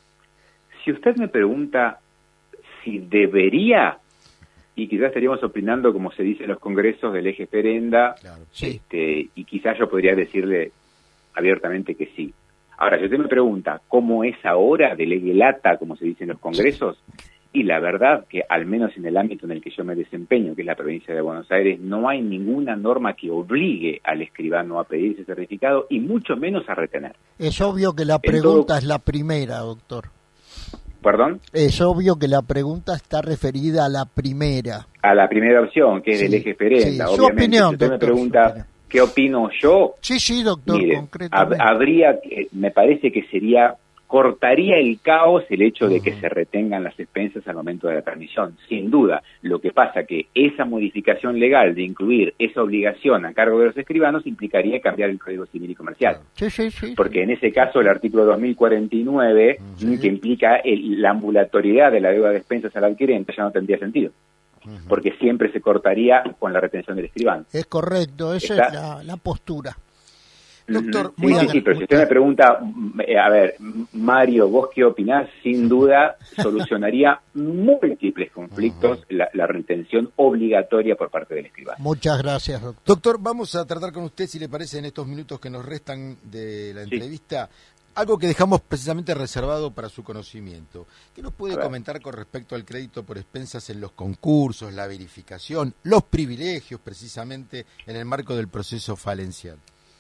Si usted me pregunta si debería, y quizás estaríamos opinando, como se dice en los congresos, del eje Perenda, Claro, sí. este, y quizás yo podría decirle abiertamente que sí. Ahora, si usted me pregunta cómo es ahora, de lege lata, como se dice en los congresos, y la verdad que al menos en el ámbito en el que yo me desempeño, que es la provincia de Buenos Aires, no hay ninguna norma que obligue al escribano a pedir ese certificado y mucho menos a retener. Es obvio que la En pregunta todo- es la primera, doctor. ¿Perdón? Es obvio que la pregunta está referida a la primera. A la primera opción, que es Sí, del eje Perenda. sí. Su Obviamente, opinión, si usted doctor, me su pregunta opinión. qué opino yo, Sí, sí, doctor, mire, hab- concretamente. habría, que- me parece que sería, cortaría el caos el hecho de que se retengan las expensas al momento de la transmisión, sin duda. Lo que pasa que esa modificación legal de incluir esa obligación a cargo de los escribanos implicaría cambiar el Código Civil y Comercial. Sí, sí, sí. Porque en ese caso el artículo dos mil cuarenta y nueve, Sí. que implica el- la ambulatoriedad de la deuda de expensas al adquirente, ya no tendría sentido. Porque siempre se cortaría con la retención del escribano. Es correcto, esa Está- es la, la postura. Doctor, Ujú. muy sí, sí, agra- sí, pero si muy usted me agra- pregunta, mm, eh, a ver, M- Mario, ¿vos qué opinás? Sin duda solucionaría múltiples conflictos la, la retención obligatoria por parte del escribano. Muchas gracias, doctor. Doctor, vamos a tratar con usted, si le parece, en estos minutos que nos restan de la Sí. entrevista, algo que dejamos precisamente reservado para su conocimiento. ¿Qué nos puede A ver. comentar con respecto al crédito por expensas en los concursos, la verificación, los privilegios, precisamente en el marco del proceso falencial?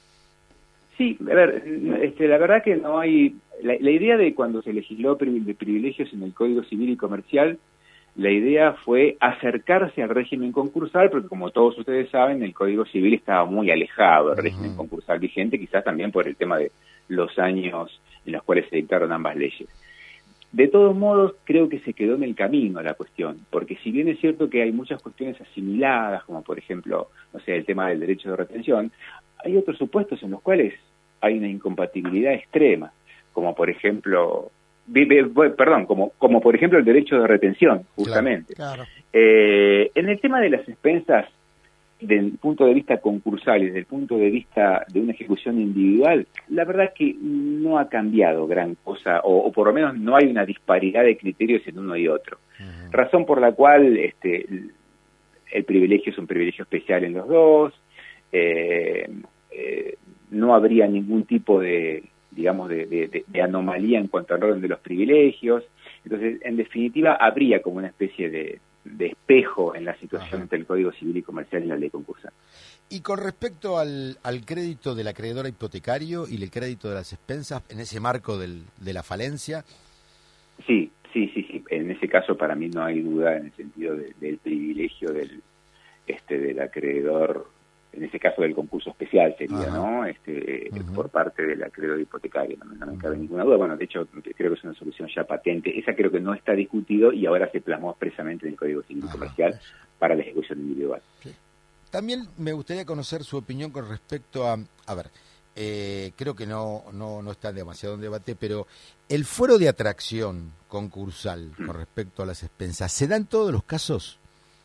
Sí, a ver, este, la verdad que no hay... La, la idea de cuando se legisló pri- de privilegios en el Código Civil y Comercial, la idea fue acercarse al régimen concursal, porque como todos ustedes saben, el Código Civil estaba muy alejado del régimen Ujú. concursal vigente, quizás también por el tema de los años en los cuales se dictaron ambas leyes. De todos modos, creo que se quedó en el camino la cuestión, porque si bien es cierto que hay muchas cuestiones asimiladas, como por ejemplo, no sé, el tema del derecho de retención, hay otros supuestos en los cuales hay una incompatibilidad extrema, como por ejemplo, vi- vi- perdón, como, como por ejemplo el derecho de retención, justamente. Claro. Eh, en el tema de las expensas, desde el punto de vista concursal y desde el punto de vista de una ejecución individual, la verdad que no ha cambiado gran cosa, o, o por lo menos no hay una disparidad de criterios en uno y otro. Ujú. Razón por la cual este, el, el privilegio es un privilegio especial en los dos, eh, eh, no habría ningún tipo de, digamos, de, de, de- de anomalía en cuanto al orden de los privilegios. Entonces, en definitiva, habría como una especie de, de espejo en la situación Ajá. entre el Código Civil y Comercial y la ley concursal. Y con respecto al, al crédito del acreedor hipotecario y el crédito de las expensas, en ese marco del, de la falencia, Sí, sí, sí, sí. En ese caso, para mí no hay duda en el sentido de- del privilegio del, este, del acreedor, en ese caso del concurso especial sería, Ajá. ¿no? Este, Ujú. por parte del acreedor hipotecario, no, me- no me cabe ninguna duda. Bueno, de hecho, creo que es una solución ya patente. Esa creo que no está discutido y ahora se plasmó expresamente en el Código Civil y Ajá. Comercial para la ejecución individual. también me gustaría conocer su opinión con respecto a, a ver, eh, creo que no, no, no está demasiado en debate, pero el fuero de atracción concursal con respecto a las expensas, ¿se da en todos los casos?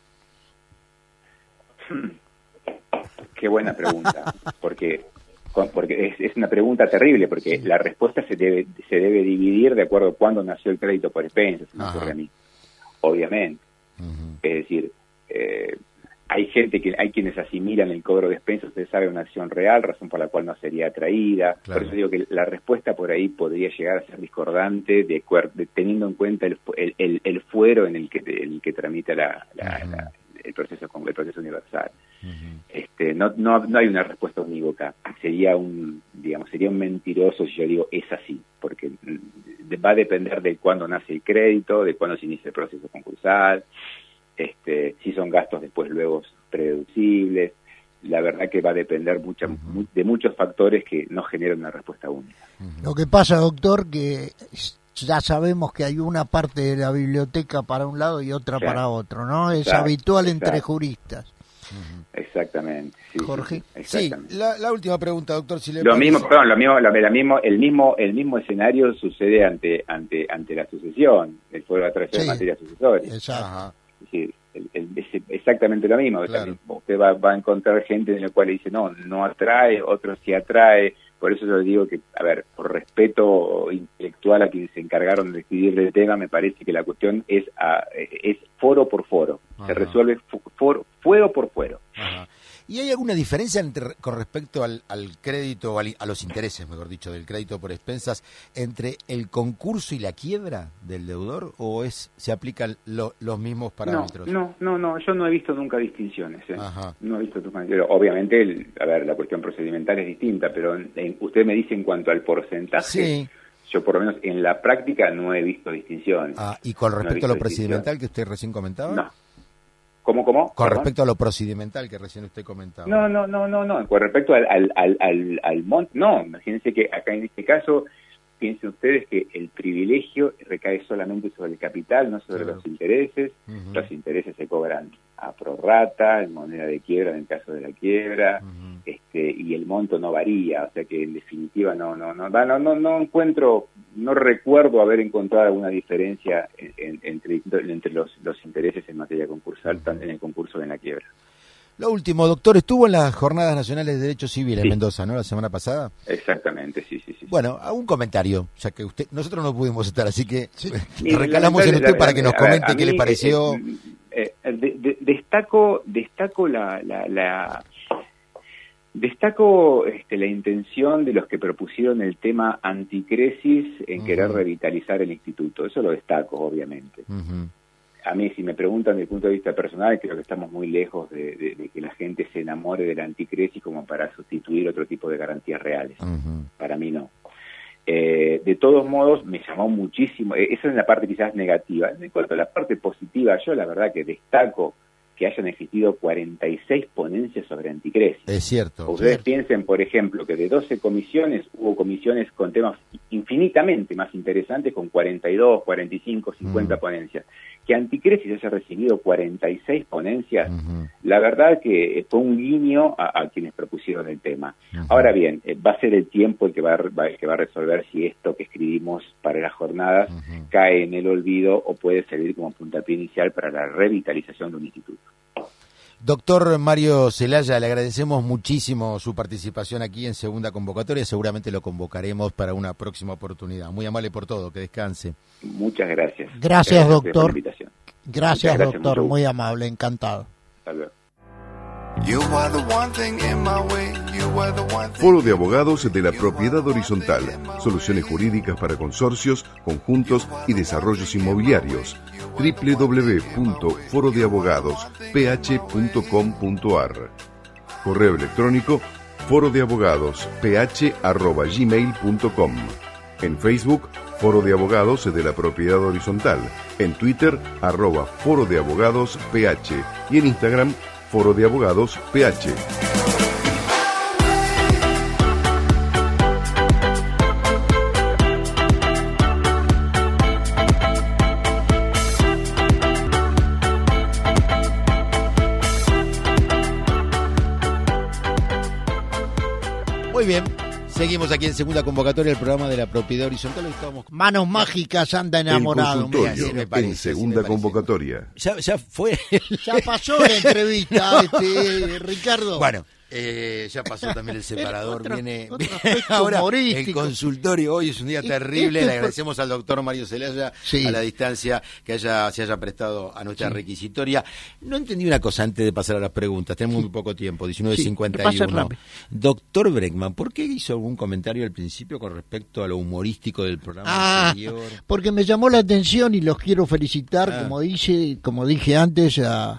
Qué buena pregunta, porque con- porque es, es una pregunta terrible, porque la respuesta se debe se debe dividir de acuerdo a cuándo nació el crédito por expensas, me Ajá. ocurre a mí, obviamente. Ujú. Es decir, eh, hay gente que hay quienes asimilan el cobro de expensas, usted sabe, una acción real, razón por la cual no sería atraída. Claro. Por eso digo que la respuesta por ahí podría llegar a ser discordante, de, acuer- de- teniendo en cuenta el, fu- el, el- el fuero en el que en el que tramita la, la- Ujú. la- el proceso con- el proceso universal. Ujú. Este, no, no, no hay una respuesta unívoca. Sería un, digamos, sería un mentiroso si yo digo es así, porque mm, va a depender de cuándo nace el crédito, de cuándo se inicia el proceso concursal, este, si son gastos después luego prededucibles. la verdad que va a depender mucha, uh-huh. de muchos factores que no generan una respuesta única. Uh-huh. Lo que pasa, doctor, que ya sabemos que hay una parte de la biblioteca para un lado y otra claro. para otro, ¿no? Es exacto, habitual exacto. entre juristas. Uh-huh. Exactamente. Sí, Jorge. Exactamente. Sí, la, la última pregunta, doctor. Si le lo parece. mismo, perdón, lo mismo, lo, lo mismo, el mismo, el mismo escenario sucede ante, ante, ante la sucesión, el fuero de atracción sí. de materia sucesoria. Exacto. Es decir, el, el, es exactamente lo mismo. Claro. Usted va, va a encontrar gente en la cual dice no, no atrae, otros sí atrae. Por eso yo digo que, a ver, por respeto intelectual a quienes se encargaron de decidir el tema, me parece que la cuestión es a, es foro por foro. Ajá. Se resuelve foro, fuero por fuero. Ajá. ¿Y hay alguna diferencia entre, con respecto al, al crédito, al, a los intereses, mejor dicho, del crédito por expensas, entre el concurso y la quiebra del deudor, o es se aplican lo, los mismos parámetros? No, no, no, no, yo no he visto nunca distinciones. ¿eh? Ajá. No he visto nunca. Obviamente, el, a ver, la cuestión procedimental es distinta, pero en, en, usted me dice en cuanto al porcentaje. Sí. Yo por lo menos en la práctica no he visto distinciones. Ah, ¿y con respecto no a lo procedimental que usted recién comentaba? No. ¿Cómo, cómo? Con ¿Perdón? respecto a lo procedimental que recién usted comentaba. No, no, no, no, no. Con respecto al, al, al, al, al monto, no. Imagínense que acá en este caso, piensen ustedes que el privilegio recae solamente sobre el capital, no sobre claro. los intereses. Uh-huh. Los intereses se cobran a prorrata, en moneda de quiebra en el caso de la quiebra, uh-huh. este, y el monto no varía. O sea que en definitiva no, no, no, no, no, no encuentro, no recuerdo haber encontrado alguna diferencia en, en, entre, entre los, los intereses en materia concursal, uh-huh. tanto en el concurso como en la quiebra. Lo último, doctor, estuvo en las Jornadas Nacionales de Derecho Civil sí. en Mendoza, ¿no? La semana pasada. Exactamente, sí, sí, sí. Bueno, un comentario, ya que usted, nosotros no pudimos estar, así que sí. recalamos en usted para que nos comente ver, qué mí, le pareció. Eh, eh, eh, de, de, destaco, destaco la, la, la destaco este, la intención de los que propusieron el tema anticresis en uh-huh. querer revitalizar el instituto. Eso lo destaco, obviamente. Uh-huh. A mí, si me preguntan desde el punto de vista personal, creo que estamos muy lejos de, de, de que la gente se enamore de la anticresis como para sustituir otro tipo de garantías reales. Uh-huh. Para mí no. Eh, de todos modos, me llamó muchísimo, eh, esa es la parte quizás negativa. En cuanto a la parte positiva, yo la verdad que destaco que hayan existido cuarenta y seis ponencias sobre anticresis. Es cierto. Ustedes cierto. piensen, por ejemplo, que de doce comisiones, hubo comisiones con temas infinitamente más interesantes, con cuarenta y dos, cuarenta y cinco, cincuenta mm. ponencias. Que anticresis haya recibido cuarenta y seis ponencias, uh-huh. la verdad que fue un guiño a, a quienes propusieron el tema. Uh-huh. Ahora bien, eh, va a ser el tiempo el que va, va, el que va a resolver si esto que escribimos para las jornadas uh-huh. cae en el olvido o puede servir como puntapié inicial para la revitalización de un instituto. Doctor Mario Zelaya, le agradecemos muchísimo su participación aquí en Segunda Convocatoria. Seguramente lo convocaremos para una próxima oportunidad. Muy amable por todo, que descanse. Muchas gracias. Gracias, gracias doctor. Por la invitación. Gracias, gracias doctor. Muy amable, encantado. Hasta luego. Foro de Abogados de la Propiedad Horizontal. Soluciones jurídicas para consorcios, conjuntos y desarrollos inmobiliarios. doble u doble u doble u punto foro de abogados p h punto com punto a r. Correo electrónico foro de abogados p h arroba gmail punto com. En Facebook, Foro de Abogados de la Propiedad Horizontal. En Twitter, arroba Foro de Abogados P H. Y en Instagram, Foro de Abogados P H. Muy bien. Seguimos aquí en Segunda Convocatoria, el programa de la Propiedad Horizontal. Estamos... Manos mágicas, anda enamorado. El consultorio, mira, me parece, en Segunda sí Convocatoria. Ya, ya fue. Ya pasó la entrevista, este, Ricardo. Bueno, eh, ya pasó también el separador. Otro, viene otro viene ahora el consultorio. Hoy es un día terrible. Este Le agradecemos por... al doctor Mario Zelaya sí. a la distancia que haya se haya prestado a nuestra sí. requisitoria. No entendí una cosa antes de pasar a las preguntas. Tenemos sí. muy poco tiempo, diecinueve cincuenta y uno. Sí, doctor Bregman, ¿por qué hizo algún comentario al principio con respecto a lo humorístico del programa ah, anterior? Porque me llamó la atención y los quiero felicitar, ah. como dije, como dije antes, a,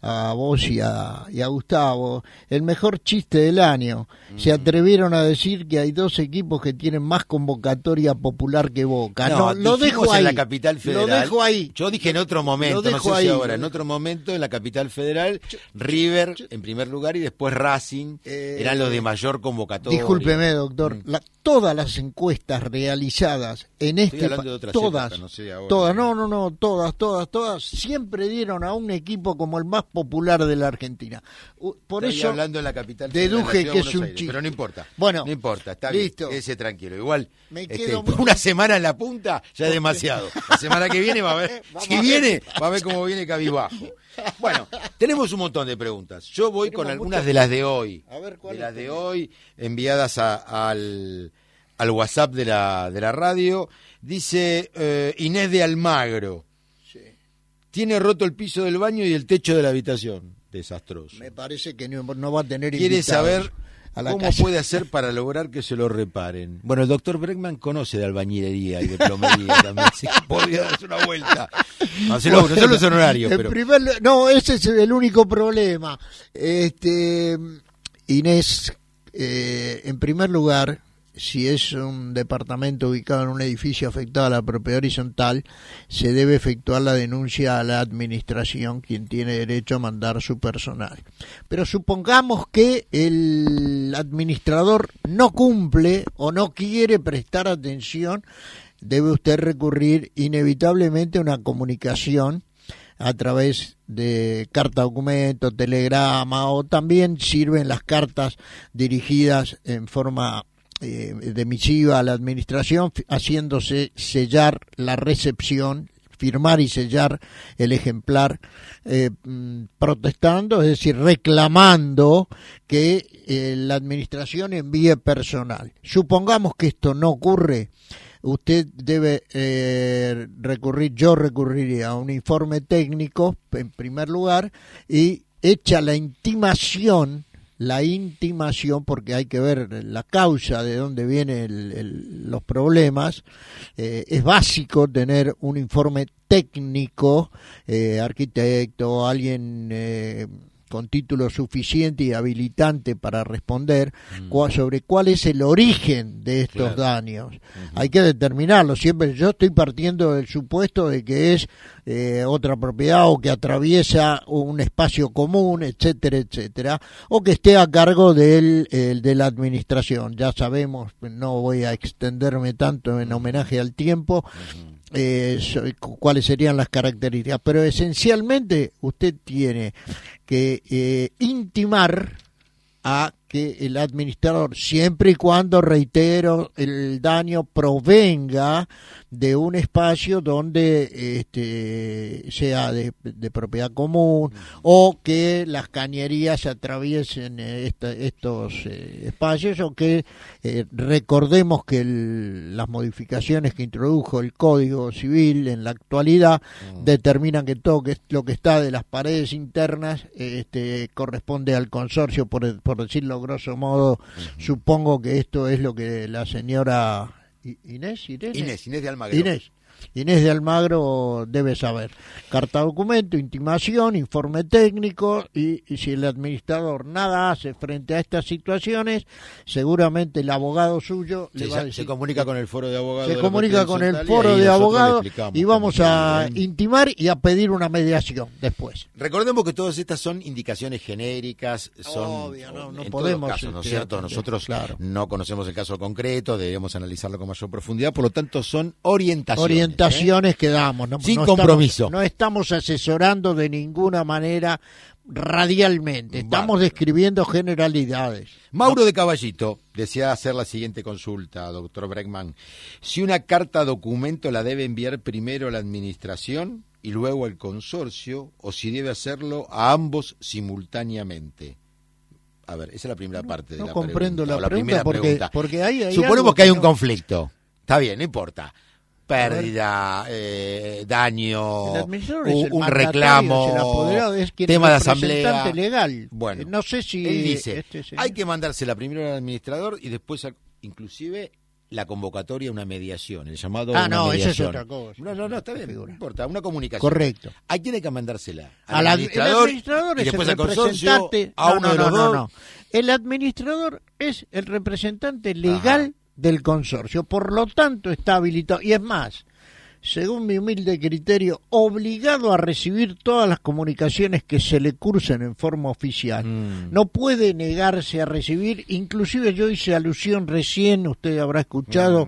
a vos y a, y a Gustavo, el mejor chiste del año. Mm. Se atrevieron a decir que hay dos equipos que tienen más convocatoria popular que Boca. No, no lo dejo ahí. En la capital federal. Lo dejo ahí. Yo dije en otro momento, no sé ahí. si ahora, en otro momento en la capital federal, yo, River yo, en primer lugar y después Racing eh, eran los de mayor convocatoria. Discúlpeme, doctor, mm. la, todas las encuestas realizadas en Estoy este hablando de otras todas, épocas, no sé ahora. todas, no, no, no, todas, todas, todas, siempre dieron a un equipo como el más popular de la Argentina. Por Estoy eso hablando de la capital deduje de que es un chiste, pero no importa. Bueno, no importa, está listo. bien, ese tranquilo. Igual, Me este, quedo por una semana en la punta ya es demasiado. La semana que viene va a ver, si viene, va a ver cómo viene cabizbajo. Bueno, tenemos un montón de preguntas. Yo voy tenemos con algunas de las de hoy, a ver, de las de hoy enviadas a, al al WhatsApp de la de la radio. Dice eh, Inés de Almagro. Sí. Tiene roto el piso del baño y el techo de la habitación. Desastroso. Me parece que no, no va a tener Quiere invitados saber a la cómo casa. puede hacer para lograr que se lo reparen. Bueno, el doctor Bregman conoce de albañilería y de plomería también, así que podría darse una vuelta. No, se lo, bueno, no solo es honorario, en pero... primer, no, ese es el único problema. Este, Inés, eh, en primer lugar, si es un departamento ubicado en un edificio afectado a la propiedad horizontal, se debe efectuar la denuncia a la administración, quien tiene derecho a mandar su personal. Pero supongamos que el administrador no cumple o no quiere prestar atención, debe usted recurrir inevitablemente a una comunicación a través de carta documento, telegrama, o también sirven las cartas dirigidas en forma de misiva a la administración, haciéndose sellar la recepción, firmar y sellar el ejemplar, eh, protestando, es decir, reclamando que eh, la administración envíe personal. Supongamos que esto no ocurre, usted debe eh, recurrir, yo recurriría a un informe técnico en primer lugar y hecha la intimación la intimación, porque hay que ver la causa de dónde vienen los problemas. Eh, es básico tener un informe técnico, eh, arquitecto, alguien eh, con título suficiente y habilitante para responder mm. cua, sobre cuál es el origen de estos claro. daños. Uh-huh. Hay que determinarlo. Siempre yo estoy partiendo del supuesto de que es eh, otra propiedad o que atraviesa un espacio común, etcétera, etcétera, o que esté a cargo del el, de la administración. Ya sabemos, no voy a extenderme tanto en homenaje al tiempo, uh-huh. eh, cuáles serían las características, pero esencialmente usted tiene que eh, intimar a que el administrador, siempre y cuando, reitero, el daño provenga de un espacio donde este sea de, de propiedad común o que las cañerías atraviesen esta, estos eh, espacios, o que eh, recordemos que el, las modificaciones que introdujo el Código Civil en la actualidad mm. determinan que todo que, lo que está de las paredes internas este, corresponde al consorcio, por, por decirlo grosso modo. Uh-huh. Supongo que esto es lo que la señora Inés, Inés, Inés, Inés de Almagro. Inés. Inés de Almagro debe saber. Carta documento, intimación, informe técnico, y, y si el administrador nada hace frente a estas situaciones, seguramente el abogado suyo se, le va a decir, se comunica con el foro de abogados. Se comunica con el foro de abogados y vamos a intimar y a pedir una mediación después. Recordemos que todas estas son indicaciones genéricas, son obvio, no, no en podemos, casos, ¿no es este, cierto? Nosotros claro. no conocemos el caso concreto, debemos analizarlo con mayor profundidad, por lo tanto son orientaciones. Orientaciones ¿eh? que damos, no, sin no compromiso. Estamos, no estamos asesorando de ninguna manera radialmente, estamos Bárbaro. describiendo generalidades. Mauro no. de Caballito desea hacer la siguiente consulta, doctor Bregman. Si una carta documento la debe enviar primero a la administración y luego al consorcio, o si debe hacerlo a ambos simultáneamente. A ver, esa es la primera parte no, de la pregunta. No comprendo la, la pregunta, primera porque, pregunta. porque hay, hay Suponemos que hay un no... conflicto. Está bien, no importa. Pérdida, eh, daño, un, un reclamo, es tema de asamblea legal. Bueno, no sé si él dice, este, sí. hay que mandársela primero al administrador y después, al, inclusive, la convocatoria a una mediación, el llamado Ah, una no, mediación. eso es otra cosa. No, no, no, está bien, no importa, una comunicación. Correcto. ¿A quién hay que mandársela? Al Al ad- administrador, el administrador y es después el al consorcio, representante. a no, uno no, de los no, dos. no, no. El administrador es el representante legal Ajá. del consorcio, por lo tanto está habilitado. Y es más, según mi humilde criterio, obligado a recibir todas las comunicaciones que se le cursen en forma oficial. Mm. No puede negarse a recibir, inclusive yo hice alusión recién, usted habrá escuchado, Mm.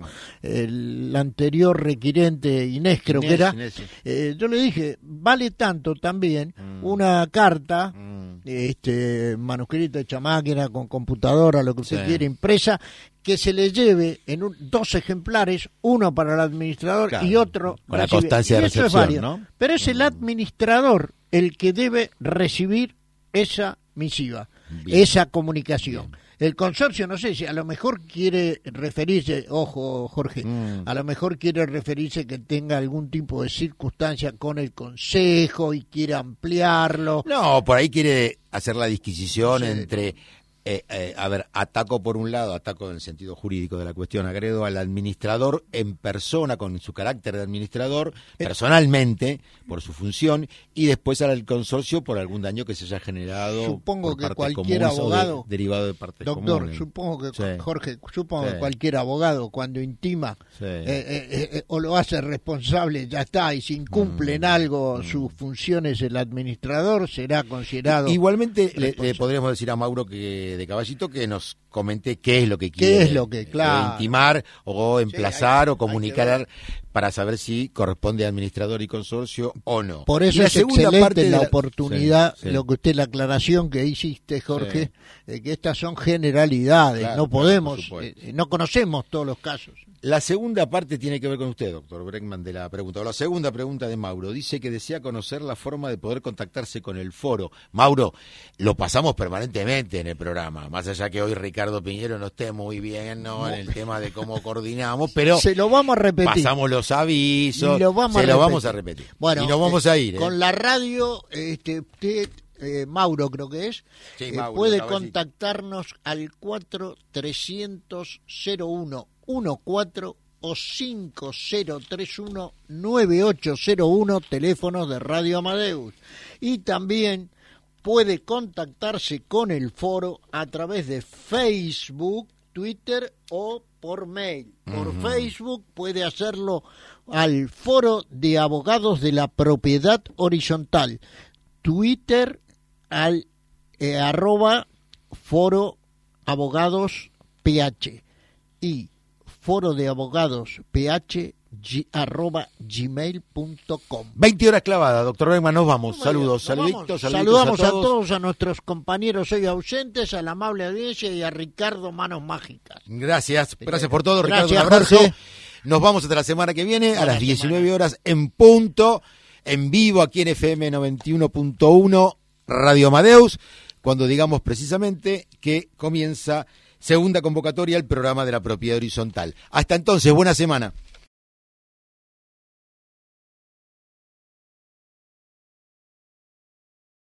el anterior requirente Inés, creo Inés, que era, Inés, sí. eh, yo le dije, vale tanto también Mm. una carta, Mm. este manuscrita hecha máquina, con computadora, lo que usted Sí. quiera, impresa, que se le lleve en un- dos ejemplares, uno para el administrador Claro, y otro con la recibe. constancia Y de eso es recepción, válido. ¿no? Pero es el administrador el que debe recibir esa misiva, Bien. esa comunicación. El consorcio, no sé si a lo mejor quiere referirse, ojo Jorge, Mm. a lo mejor quiere referirse que tenga algún tipo de circunstancia con el consejo y quiere ampliarlo. No, por ahí quiere hacer la disquisición Sí. entre, eh, eh, a ver, ataco por un lado, ataco en el sentido jurídico de la cuestión, agredo al administrador en persona, con su carácter de administrador, personalmente, por su función, y después al consorcio por algún daño que se haya generado. Supongo por que partes cualquier comunes o de- abogado, derivado de partes Doctor, comunes. supongo que, Sí. Jorge, supongo Sí. que cualquier abogado cuando intima Sí. eh, eh, eh, o lo hace responsable, ya está, y si incumple en algo sus funciones el administrador, será considerado... Igualmente le, responsable. le podríamos decir a Mauro que de Caballito que nos comente qué es lo que quiere. ¿Qué es lo que, eh, claro. intimar o emplazar hay- o hay comunicar que para saber si corresponde a administrador y consorcio o no. Por Y eso la es segunda excelente parte de la oportunidad, Sí, sí. lo que usted, la aclaración que hiciste, Jorge, Sí. de que estas son generalidades, Claro, no claro, podemos, por supuesto. eh, no conocemos todos los casos. La segunda parte tiene que ver con usted, doctor Bregman, de la pregunta. O la segunda pregunta de Mauro. Dice que desea conocer la forma de poder contactarse con el foro. Mauro, lo pasamos permanentemente en el programa, más allá que hoy Ricardo Piñero no esté muy bien, ¿no? En el tema de cómo coordinamos, pero Se lo vamos a repetir. pasamos los avisos, Y lo vamos se a lo repetir. vamos a repetir. Bueno, y nos vamos eh, a ir. ¿eh? Con la radio, este, usted, eh, Mauro creo que es, Sí, eh, Mauro, puede Caballito. contactarnos al cuatro trescientos cero uno catorce o cinco cero tres uno nueve ocho cero uno, teléfonos de Radio Amadeus. Y también puede contactarse con el foro a través de Facebook, Twitter o por mail. Por Ujú. Facebook puede hacerlo al Foro de Abogados de la Propiedad Horizontal. Twitter al eh, arroba Foro Abogados P H y Foro de Abogados ph gi- arroba gmail punto com. veinte horas clavadas, doctor Bregman, nos vamos. Saludos, Nos saluditos, vamos. saluditos Saludamos a todos. a nuestros compañeros hoy ausentes, a la amable audiencia y a Ricardo Manos Mágicas. Gracias, gracias por todo, Gracias, Ricardo, un abrazo. Jorge. Nos vamos hasta la semana que viene, a Hasta las la diecinueve semana. horas en punto, en vivo aquí en F M noventa y uno punto uno, Radio Amadeus, cuando digamos precisamente que comienza segunda convocatoria al programa de la propiedad horizontal. Hasta entonces, buena semana.